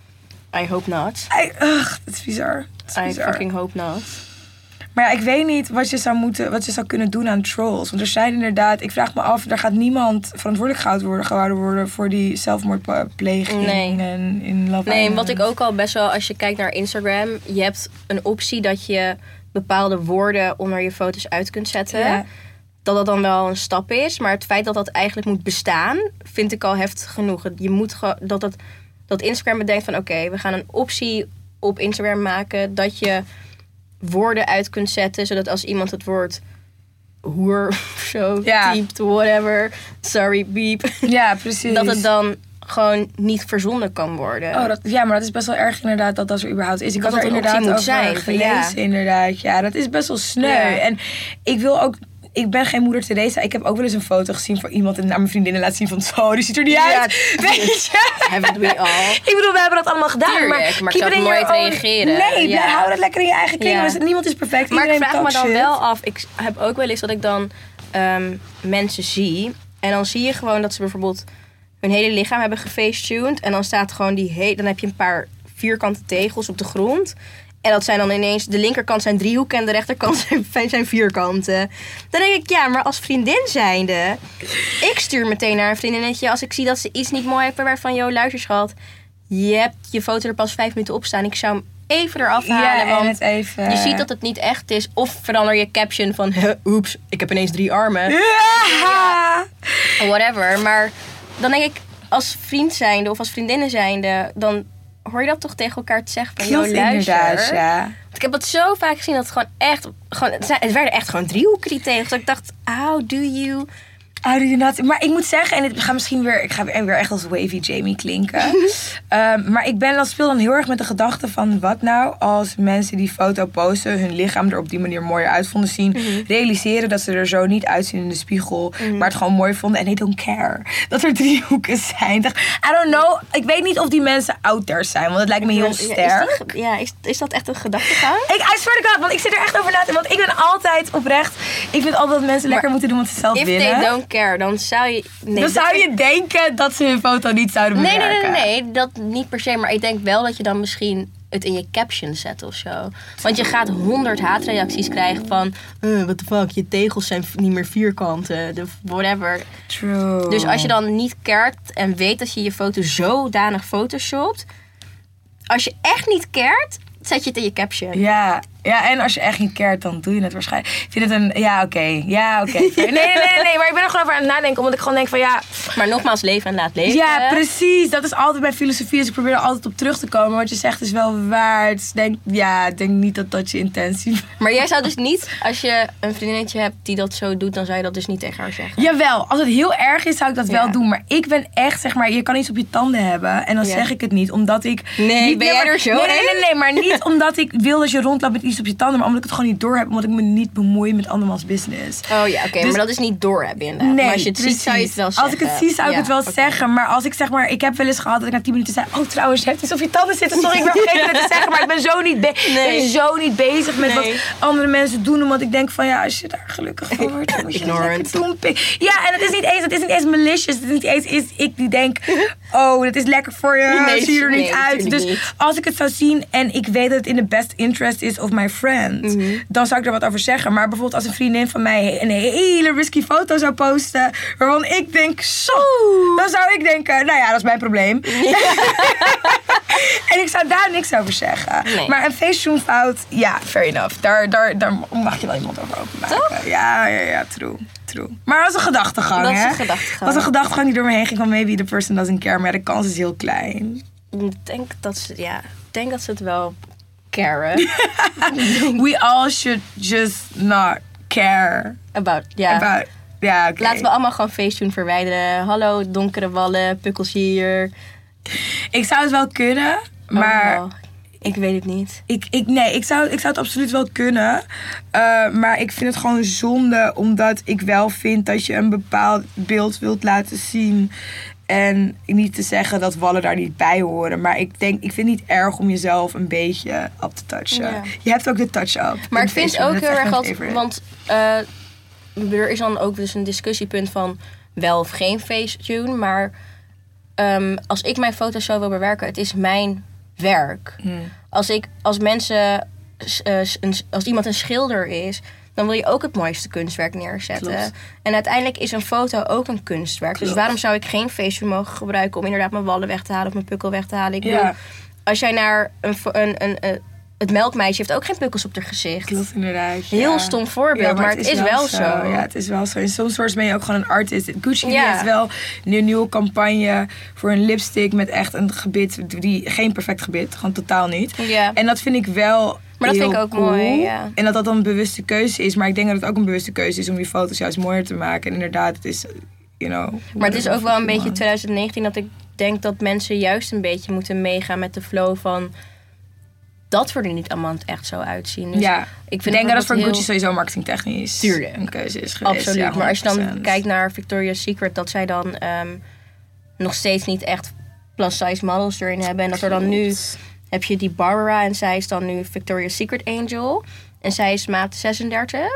I hope not. I, ugh, het is bizar. Het is I bizar. fucking hope not. Maar ja, ik weet niet wat je zou moeten, wat je zou kunnen doen aan trolls. Want er zijn inderdaad, ik vraag me af, er gaat niemand verantwoordelijk gehouden worden, gehouden worden voor die zelfmoordpleging Nee. en in Love Nee, Island. wat ik ook al best wel, als je kijkt naar Instagram, je hebt een optie dat je bepaalde woorden onder je foto's uit kunt zetten. Ja. Dat dat dan wel een stap is. Maar het feit dat dat eigenlijk moet bestaan, vind ik al heftig genoeg. Je moet ge- dat, dat, dat Instagram bedenkt van oké, we gaan een optie op Instagram maken dat je woorden uit kunt zetten, zodat als iemand het woord hoer of zo Ja. typt, whatever, sorry, beep, Ja, precies. dat het dan gewoon niet verzonnen kan worden. Oh, dat, ja, maar dat is best wel erg inderdaad dat dat er überhaupt is. Ik Dat had er dat een optie inderdaad moet over zijn, gelezen, ja. inderdaad. Ja, dat is best wel sneu. Ja. En ik wil ook... Ik ben geen moeder Teresa. Ik heb ook wel eens een foto gezien voor iemand en naar mijn vriendinnen laten zien van zo, die ziet er niet Ja, uit. Weet je? Haven't we all? Ik bedoel, we hebben dat allemaal gedaan. Tuurlijk, maar maar ik keep zou it in nooit your own- reageren. Nee, Ja. blijf- hou dat lekker in je eigen kring. Ja. Dus niemand is perfect. Maar ik Iedereen vraag me talk dan shit. wel af. Ik heb ook wel eens dat ik dan ehm, mensen zie. En dan zie je gewoon dat ze bijvoorbeeld hun hele lichaam hebben gefacetuned. En dan staat gewoon die he- dan heb je een paar vierkante tegels op de grond. En dat zijn dan ineens, de linkerkant zijn driehoeken en de rechterkant zijn, zijn vierkanten. Dan denk ik, ja, maar als vriendin zijnde, ik stuur meteen naar een vriendinnetje als ik zie dat ze iets niet mooi heeft waarvan, joh, luister schat, je hebt je foto er pas vijf minuten op staan. Ik zou hem even eraf halen, Ja, en want het even... je ziet dat het niet echt is. Of verander je caption van, huh, oeps, ik heb ineens drie armen. Ja. Whatever, maar dan denk ik, als vriend zijnde of als vriendinnen zijnde, dan hoor je dat toch tegen elkaar te zeggen van, Klopt, joh, luister. inderdaad, ja. Want ik heb het zo vaak gezien dat het gewoon echt, gewoon, het zijn- het werden echt gewoon driehoeken die tegen. Dus ik dacht, how do you... How do you not? Maar ik moet zeggen, en het gaat misschien weer, ik ga weer echt als Wavy Jamie klinken. um, maar ik ben dan speel dan heel erg met de gedachte van, wat nou als mensen die foto posten, hun lichaam er op die manier mooier uit vonden zien, mm-hmm. realiseren dat ze er zo niet uitzien in de spiegel, mm-hmm. maar het gewoon mooi vonden en they don't care dat er driehoeken zijn. I don't know. Ik weet niet of die mensen out there zijn, want het lijkt me heel sterk. Is die, ja, is, is dat echt een gedachtegang? Ik, I swear to God, want ik zit er echt over na te, want ik ben altijd oprecht. Ik vind altijd dat mensen lekker maar moeten doen wat ze zelf if willen. They don't care, dan zou je... Nee, dan zou je denken dat ze hun foto niet zouden nee, bewerken. Nee, nee, nee, dat niet per se. Maar ik denk wel dat je dan misschien het in je caption zet of zo. Want je gaat honderd haatreacties krijgen van... Uh, what the fuck, je tegels zijn niet meer vierkanten. De whatever. True. Dus als je dan niet caret en weet dat je je foto zodanig photoshopt... Als je echt niet caret, zet je het in je caption. Ja, ja, en als je echt niet caret, dan doe je het waarschijnlijk. Ik vind het een... Ja, oké. Okay, ja, oké. Okay. Nee, nee, nee, nee. Maar ik ben er gewoon over aan het nadenken. Omdat ik gewoon denk van ja... Maar nogmaals, leven en laat leven. Ja, precies. Dat is altijd mijn filosofie. Dus ik probeer er altijd op terug te komen. Wat je zegt is wel waar. Dus denk, ja, ik denk niet dat dat je intentie is. Maar jij zou dus niet, als je een vriendinnetje hebt die dat zo doet, dan zou je dat dus niet tegen haar zeggen? Jawel. Als het heel erg is, zou ik dat ja. wel doen. Maar ik ben echt, zeg maar, je kan iets op je tanden hebben. En dan ja. zeg ik het niet. Omdat ik... Nee, niet, ben jij er zo nee, nee, nee, nee. Maar niet omdat ik wil dat je rondloopt met iets op je tanden. Maar omdat ik het gewoon niet door heb. Omdat ik me niet bemoei met andermans business. Oh ja, oké. Okay, dus, maar dat is niet doorhebben inderdaad. Nee, maar als je het precies. ziet, zou je het wel zeggen. Als ik het zie, zou ik ja, het wel okay. zeggen. Maar als ik zeg maar... Ik heb wel eens gehad dat ik na tien minuten zei... Oh, trouwens, je hebt iets op je tanden zitten. Sorry, ik ben vergeten het te zeggen. Maar ik ben zo niet, be- nee. ben zo niet bezig met nee. wat andere mensen doen. Omdat ik denk van ja, als je daar gelukkig van wordt, dan moet je dat lekker doen. Ja, en het is niet eens, het is niet eens malicious. Het is niet eens is ik die denk... Oh, dat is lekker voor je. Nee, zie je er niet nee, uit. Dus niet. Als ik het zou zien en ik weet dat het in de best interest is of my friend... Mm-hmm. Dan zou ik er wat over zeggen. Maar bijvoorbeeld als een vriendin van mij een hele risky foto zou posten... waarvan ik denk, zo... Dan zou ik denken, nou ja, dat is mijn probleem. Ja. En ik zou daar niks over zeggen. Nee. Maar een facetunefout, ja, fair enough. Daar, daar, daar mag je wel iemand over openmaken. Toch? Ja, ja, ja, true. True. Maar dat is een gedachtegang, hè? Dat is een gedachtegang. Dat is een gedachtegang die door me heen ging van maybe the person doesn't care. Maar de kans is heel klein. Ik denk dat ze, ja, ik denk dat ze het wel caren. We all should just not care. About, ja. About, ja, okay. Laten we allemaal gewoon Facetune verwijderen. Hallo, donkere wallen, pukkels hier. Ik zou het wel kunnen, maar... Oh, ik weet het niet. Ik, ik, nee, ik zou, ik zou het absoluut wel kunnen. Uh, maar ik vind het gewoon zonde, omdat ik wel vind dat je een bepaald beeld wilt laten zien. En niet te zeggen dat wallen daar niet bij horen. Maar ik denk, ik vind het niet erg om jezelf een beetje op te touchen. Ja. Je hebt ook de touch-up. Maar ik vind het ook heel erg altijd... Want uh, er is dan ook dus een discussiepunt van wel of geen Facetune. Maar um, als ik mijn foto's zo wil bewerken, het is mijn werk. Hmm. Als ik, als mensen, uh, een, als iemand een schilder is, dan wil je ook het mooiste kunstwerk neerzetten. Klopt. En uiteindelijk is een foto ook een kunstwerk. Klopt. Dus waarom zou ik geen Facetune mogen gebruiken om inderdaad mijn wallen weg te halen of mijn pukkel weg te halen? Ik ja. bedoel, als jij naar een, een, een, een het melkmeisje heeft ook geen pukkels op haar gezicht. Klopt, inderdaad. Heel ja. stom voorbeeld, ja, maar, maar het, het is, is wel, wel zo. zo. Ja, het is wel zo. In soms soort ben je ook gewoon een artist. Gucci ja. heeft wel een nieuwe campagne voor een lipstick met echt een gebit, die geen perfect gebit, gewoon totaal niet. Ja. En dat vind ik wel. Maar dat vind ik ook cool. mooi, ja. En dat dat dan een bewuste keuze is. Maar ik denk dat het ook een bewuste keuze is om je foto's juist mooier te maken. En inderdaad, het is, you know... Maar het is ook wel een beetje twintig negentien dat ik denk dat mensen juist een beetje moeten meegaan met de flow van... dat we er niet allemaal echt zo uitzien. Dus ja, ik, vind ik denk dat het voor heel... Gucci sowieso marketingtechnisch Tuurlijk. een keuze is geweest. Absoluut, ja, maar als je dan kijkt naar Victoria's Secret... dat zij dan um, nog steeds niet echt plus-size models erin hebben. En dat er dan nu... heb je die Barbara en zij is dan nu Victoria's Secret Angel. En zij is maat zesendertig.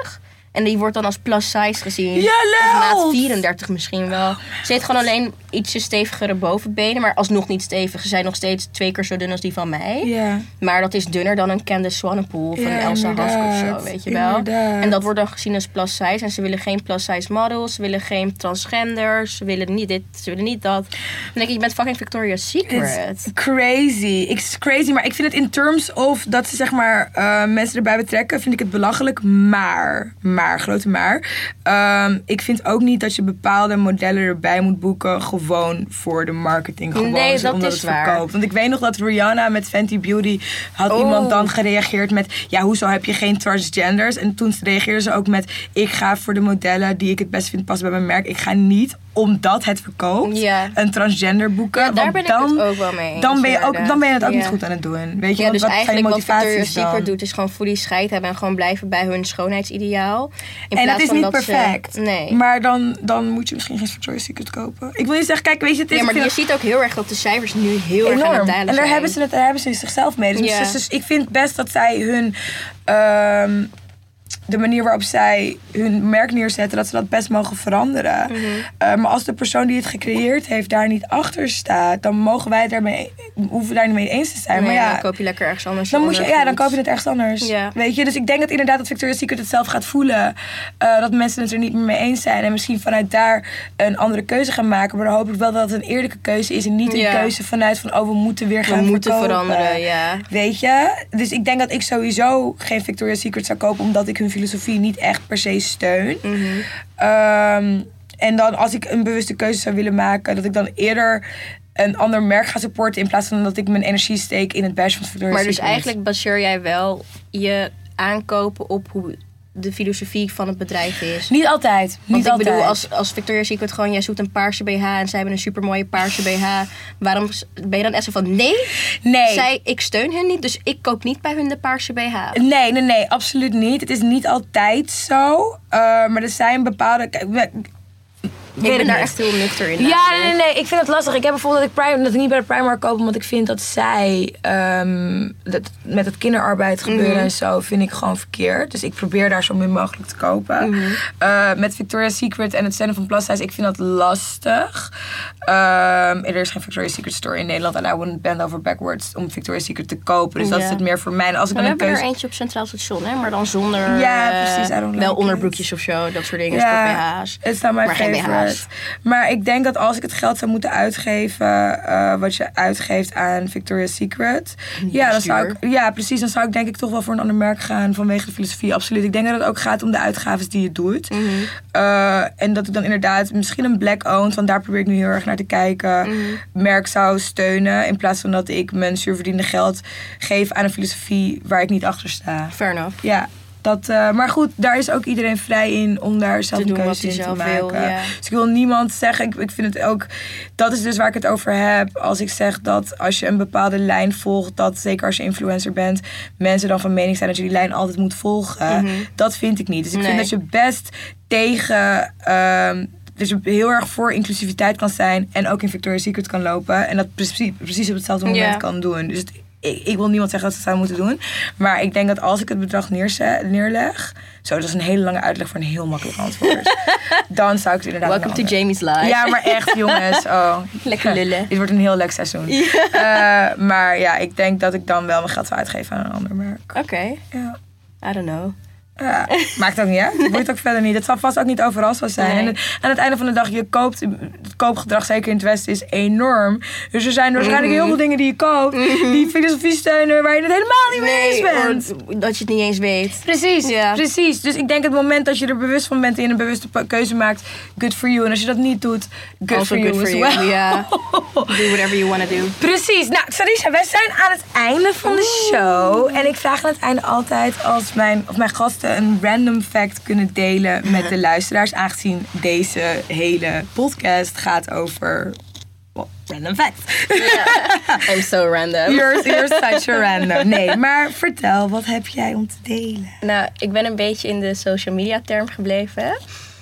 En die wordt dan als plus size gezien. Ja, Of maat lul! vierendertig misschien wel. Ze heeft gewoon alleen ietsje stevigere bovenbenen. Maar alsnog niet stevig. Ze zijn nog steeds twee keer zo dun als die van mij. Ja. Maar dat is dunner dan een Candace Swanepoel van Ja, Elsa Hask of inderdaad. zo, weet je wel. Inderdaad. En dat wordt dan gezien als plus size. En ze willen geen plus size models. Ze willen geen transgenders. Ze willen niet dit, ze willen niet dat. Dan denk ik, je bent fucking Victoria's Secret. It's crazy. It's crazy, maar ik vind het in terms of dat ze zeg maar uh, mensen erbij betrekken, vind ik het belachelijk. Maar, maar, grote maar. Um, ik vind ook niet dat je bepaalde modellen erbij moet boeken gewoon voor de marketing. Gewoon Nee, zo, dat omdat is het waar. verkoopt. Want ik weet nog dat Rihanna met Fenty Beauty had Oh. iemand dan gereageerd met, ja, hoezo heb je geen transgenders? En toen reageerde ze ook met, ik ga voor de modellen die ik het best vind passen bij mijn merk. Ik ga niet, omdat het verkoopt, Ja. een transgender boeken. Ja, daar want ben ik dan, het ook wel mee eens. dan ben je, ook, inderdaad. dan ben je het ook Ja. niet goed aan het doen. Weet je, Ja, want dus wat zijn je eigenlijk wat Victoria's motivaties dan? Secret doet is gewoon fully scheid hebben en gewoon blijven bij hun schoonheidsideaal. In En dat plaats is van niet dat perfect. Ze, nee. Maar dan, dan moet je misschien geen Victoria's Secret kopen. Ik wil niet zeggen, kijk, weet je, het is... Ja, maar ik je vind ziet ook heel erg dat de cijfers nu heel erg aan enorm. het dalen En daar zijn. hebben, ze het, daar hebben ze zichzelf mee. Dus, Ja. dus, dus ik vind best dat zij hun... ehm, de manier waarop zij hun merk neerzetten, dat ze dat best mogen veranderen. Mhm. Uh, maar als de persoon die het gecreëerd heeft daar niet achter staat, dan mogen wij daarmee, hoeven we daar niet mee eens te zijn. Nee, maar ja, dan koop je lekker ergens anders. dan je moet je, ja, ondergoed. dan koop je het ergens anders. Ja. Weet je? Dus ik denk dat inderdaad dat Victoria's Secret het zelf gaat voelen. Uh, dat mensen het er niet meer mee eens zijn. En misschien vanuit daar een andere keuze gaan maken. Maar dan hoop ik wel dat het een eerlijke keuze is. En niet een Ja. keuze vanuit van, oh, we moeten weer gaan We moeten verkopen. veranderen, ja. Weet je? Dus ik denk dat ik sowieso geen Victoria's Secret zou kopen. Omdat ik hun filosofie niet echt per se steun. Mhm. Um, en dan als ik een bewuste keuze zou willen maken, dat ik dan eerder een ander merk ga supporten in plaats van dat ik mijn energie steek in het bashen van Victoria's Maar dus Secret. eigenlijk baseer jij wel je aankopen op hoe de filosofie van het bedrijf is. Niet altijd. Niet Want ik altijd. bedoel, als, als Victoria's Secret gewoon, jij zoekt een paarse B H en zij hebben een supermooie paarse B H. Waarom ben je dan echt zo van, nee, Nee. zij, ik steun hun niet, dus ik koop niet bij hun de paarse B H. Nee, nee, nee, absoluut niet. Het is niet altijd zo. Uh, maar er zijn bepaalde... Kijk, we- Ik ben daar echt heel nuchter in. Ja, nee, namelijk. nee, nee. Ik vind het lastig. Ik heb bijvoorbeeld dat ik, Prime, dat ik niet bij de Primark koop, omdat ik vind dat zij um, dat, met het kinderarbeid gebeuren Mhm. en zo, vind ik gewoon verkeerd. Dus ik probeer daar zo min mogelijk te kopen. Mhm. Uh, met Victoria's Secret en het stellen van plus size, ik vind dat lastig. Um, er is geen Victoria's Secret store in Nederland en I wouldn't bend over backwards om Victoria's Secret te kopen. Dus dat Ja. is het meer voor mij. En als ik We dan een hebben keuze... er eentje op Centraal Station, hè? Maar dan zonder Ja, eh, precies, I don't like wel it. onderbroekjes of zo, dat soort dingen, Ja, sport B H's. het is nou mijn maar geen favorite. B H's. Maar ik denk dat als ik het geld zou moeten uitgeven, uh, wat je uitgeeft aan Victoria's Secret, ja, dan zou ik, ja, precies, dan zou ik denk ik toch wel voor een ander merk gaan vanwege de filosofie, absoluut. Ik denk dat het ook gaat om de uitgaven die je doet. Mhm. Uh, en dat ik dan inderdaad misschien een black owned, want daar probeer ik nu heel erg naar te kijken, Mhm. merk zou steunen in plaats van dat ik mijn zuurverdiende geld geef aan een filosofie waar ik niet achter sta. Fair enough. Ja, dat, uh, maar goed, daar is ook iedereen vrij in om daar zelf Te een doen keuze wat in hij te zelf maken. wil, ja. Dus ik wil niemand zeggen, ik, ik vind het ook, dat is dus waar ik het over heb. Als ik zeg dat als je een bepaalde lijn volgt, dat zeker als je influencer bent, mensen dan van mening zijn dat je die lijn altijd moet volgen. Mhm. Dat vind ik niet. Dus ik Nee. vind dat je best tegen... Um, dus je heel erg voor inclusiviteit kan zijn en ook in Victoria's Secret kan lopen. En dat precies, precies op hetzelfde moment Ja. kan doen. Dus het, ik, ik wil niemand zeggen dat ze het zou moeten doen. Maar ik denk dat als ik het bedrag neerze- neerleg... Zo, dat is een hele lange uitleg voor een heel makkelijk antwoord. Dan zou ik het inderdaad... Welcome to een ander- Jamie's Life. Ja, maar echt jongens. Oh. Lekker lullen. Dit wordt een heel leuk seizoen. Uh, maar ja, ik denk dat ik dan wel mijn geld zou uitgeven aan een ander merk. Oké, Ja. I don't know. Ja, maakt ook niet uit. Het boeit ook verder niet. Het zal vast ook niet overal zo zijn. Nee. En het, aan het einde van de dag, je koopt, het koopgedrag zeker in het Westen is enorm. Dus er zijn waarschijnlijk heel veel dingen die je koopt, die filosofie steunen, waar je het helemaal niet mee eens bent. or dat je het niet eens weet. Precies, Ja. precies. Dus ik denk het moment dat je er bewust van bent en je een bewuste pa- keuze maakt, good for you. En als je dat niet doet, good Also for you good as for well. you. Ja. Do whatever you want to do. Precies. Nou, Sarissa, wij zijn aan het einde van de show. En ik vraag aan het einde altijd als mijn, of mijn gasten een random fact kunnen delen met de luisteraars. Aangezien deze hele podcast gaat over... well, random facts. I'm so random. You're, you're such a random. Nee, maar vertel, wat heb jij om te delen? Nou, ik ben een beetje in de social media term gebleven.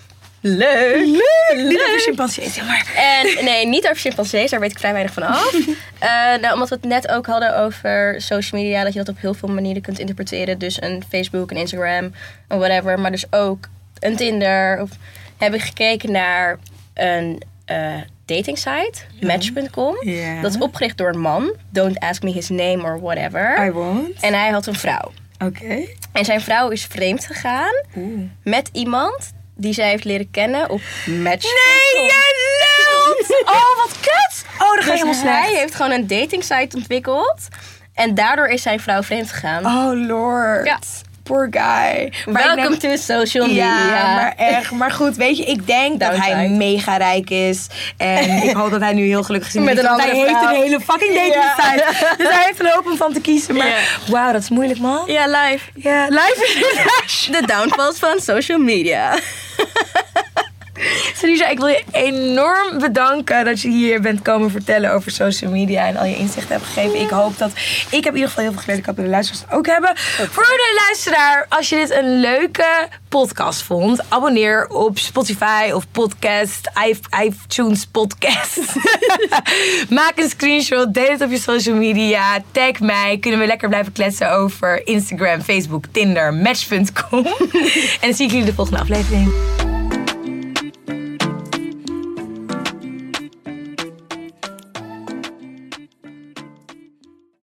Leuk. Leuk. Niet over chimpansees, zeg maar. En nee, niet over chimpansees, daar weet ik vrij weinig van af. Uh, nou, omdat we het net ook hadden over social media, dat je dat op heel veel manieren kunt interpreteren. Dus een Facebook, een Instagram, een whatever. Maar dus ook een Tinder. Of heb ik gekeken naar een uh, datingsite, ja. Match punt com. Ja. Dat is opgericht door een man. Don't ask me his name or whatever. I won't. En hij had een vrouw. Oké. Okay. En zijn vrouw is vreemd gegaan Oeh. met iemand die zij heeft leren kennen op Match punt com. Nee, je lult! Oh, wat kut! Oh, dan ga je dus helemaal slecht. Hij heeft gewoon een datingsite ontwikkeld. En daardoor is zijn vrouw vreemd gegaan. Oh, lord. Ja. Poor guy. Maar Welcome denk, to social media. Ja, maar echt. Maar goed, weet je, ik denk Downside. dat hij mega rijk is. En ik hoop dat hij nu heel gelukkig is. Met een andere hij vrouw. heeft een hele fucking dating site. Ja. Dus hij heeft een hoop om van te kiezen. Maar yeah. wauw, dat is moeilijk, man. Ja, live. Ja, live is de downfalls van social media. Sarisa, ik wil je enorm bedanken dat je hier bent komen vertellen over social media en al je inzichten hebt gegeven. Ik hoop dat, ik heb in ieder geval heel veel geleerd. Ik hoop dat de luisteraars ook hebben. Okay. Voor de luisteraar, als je dit een leuke podcast vond, abonneer op Spotify of podcast, iTunes podcast. Maak een screenshot, deel het op je social media, tag mij. Kunnen we lekker blijven kletsen over Instagram, Facebook, Tinder, Match punt com. En dan zie ik jullie de volgende aflevering.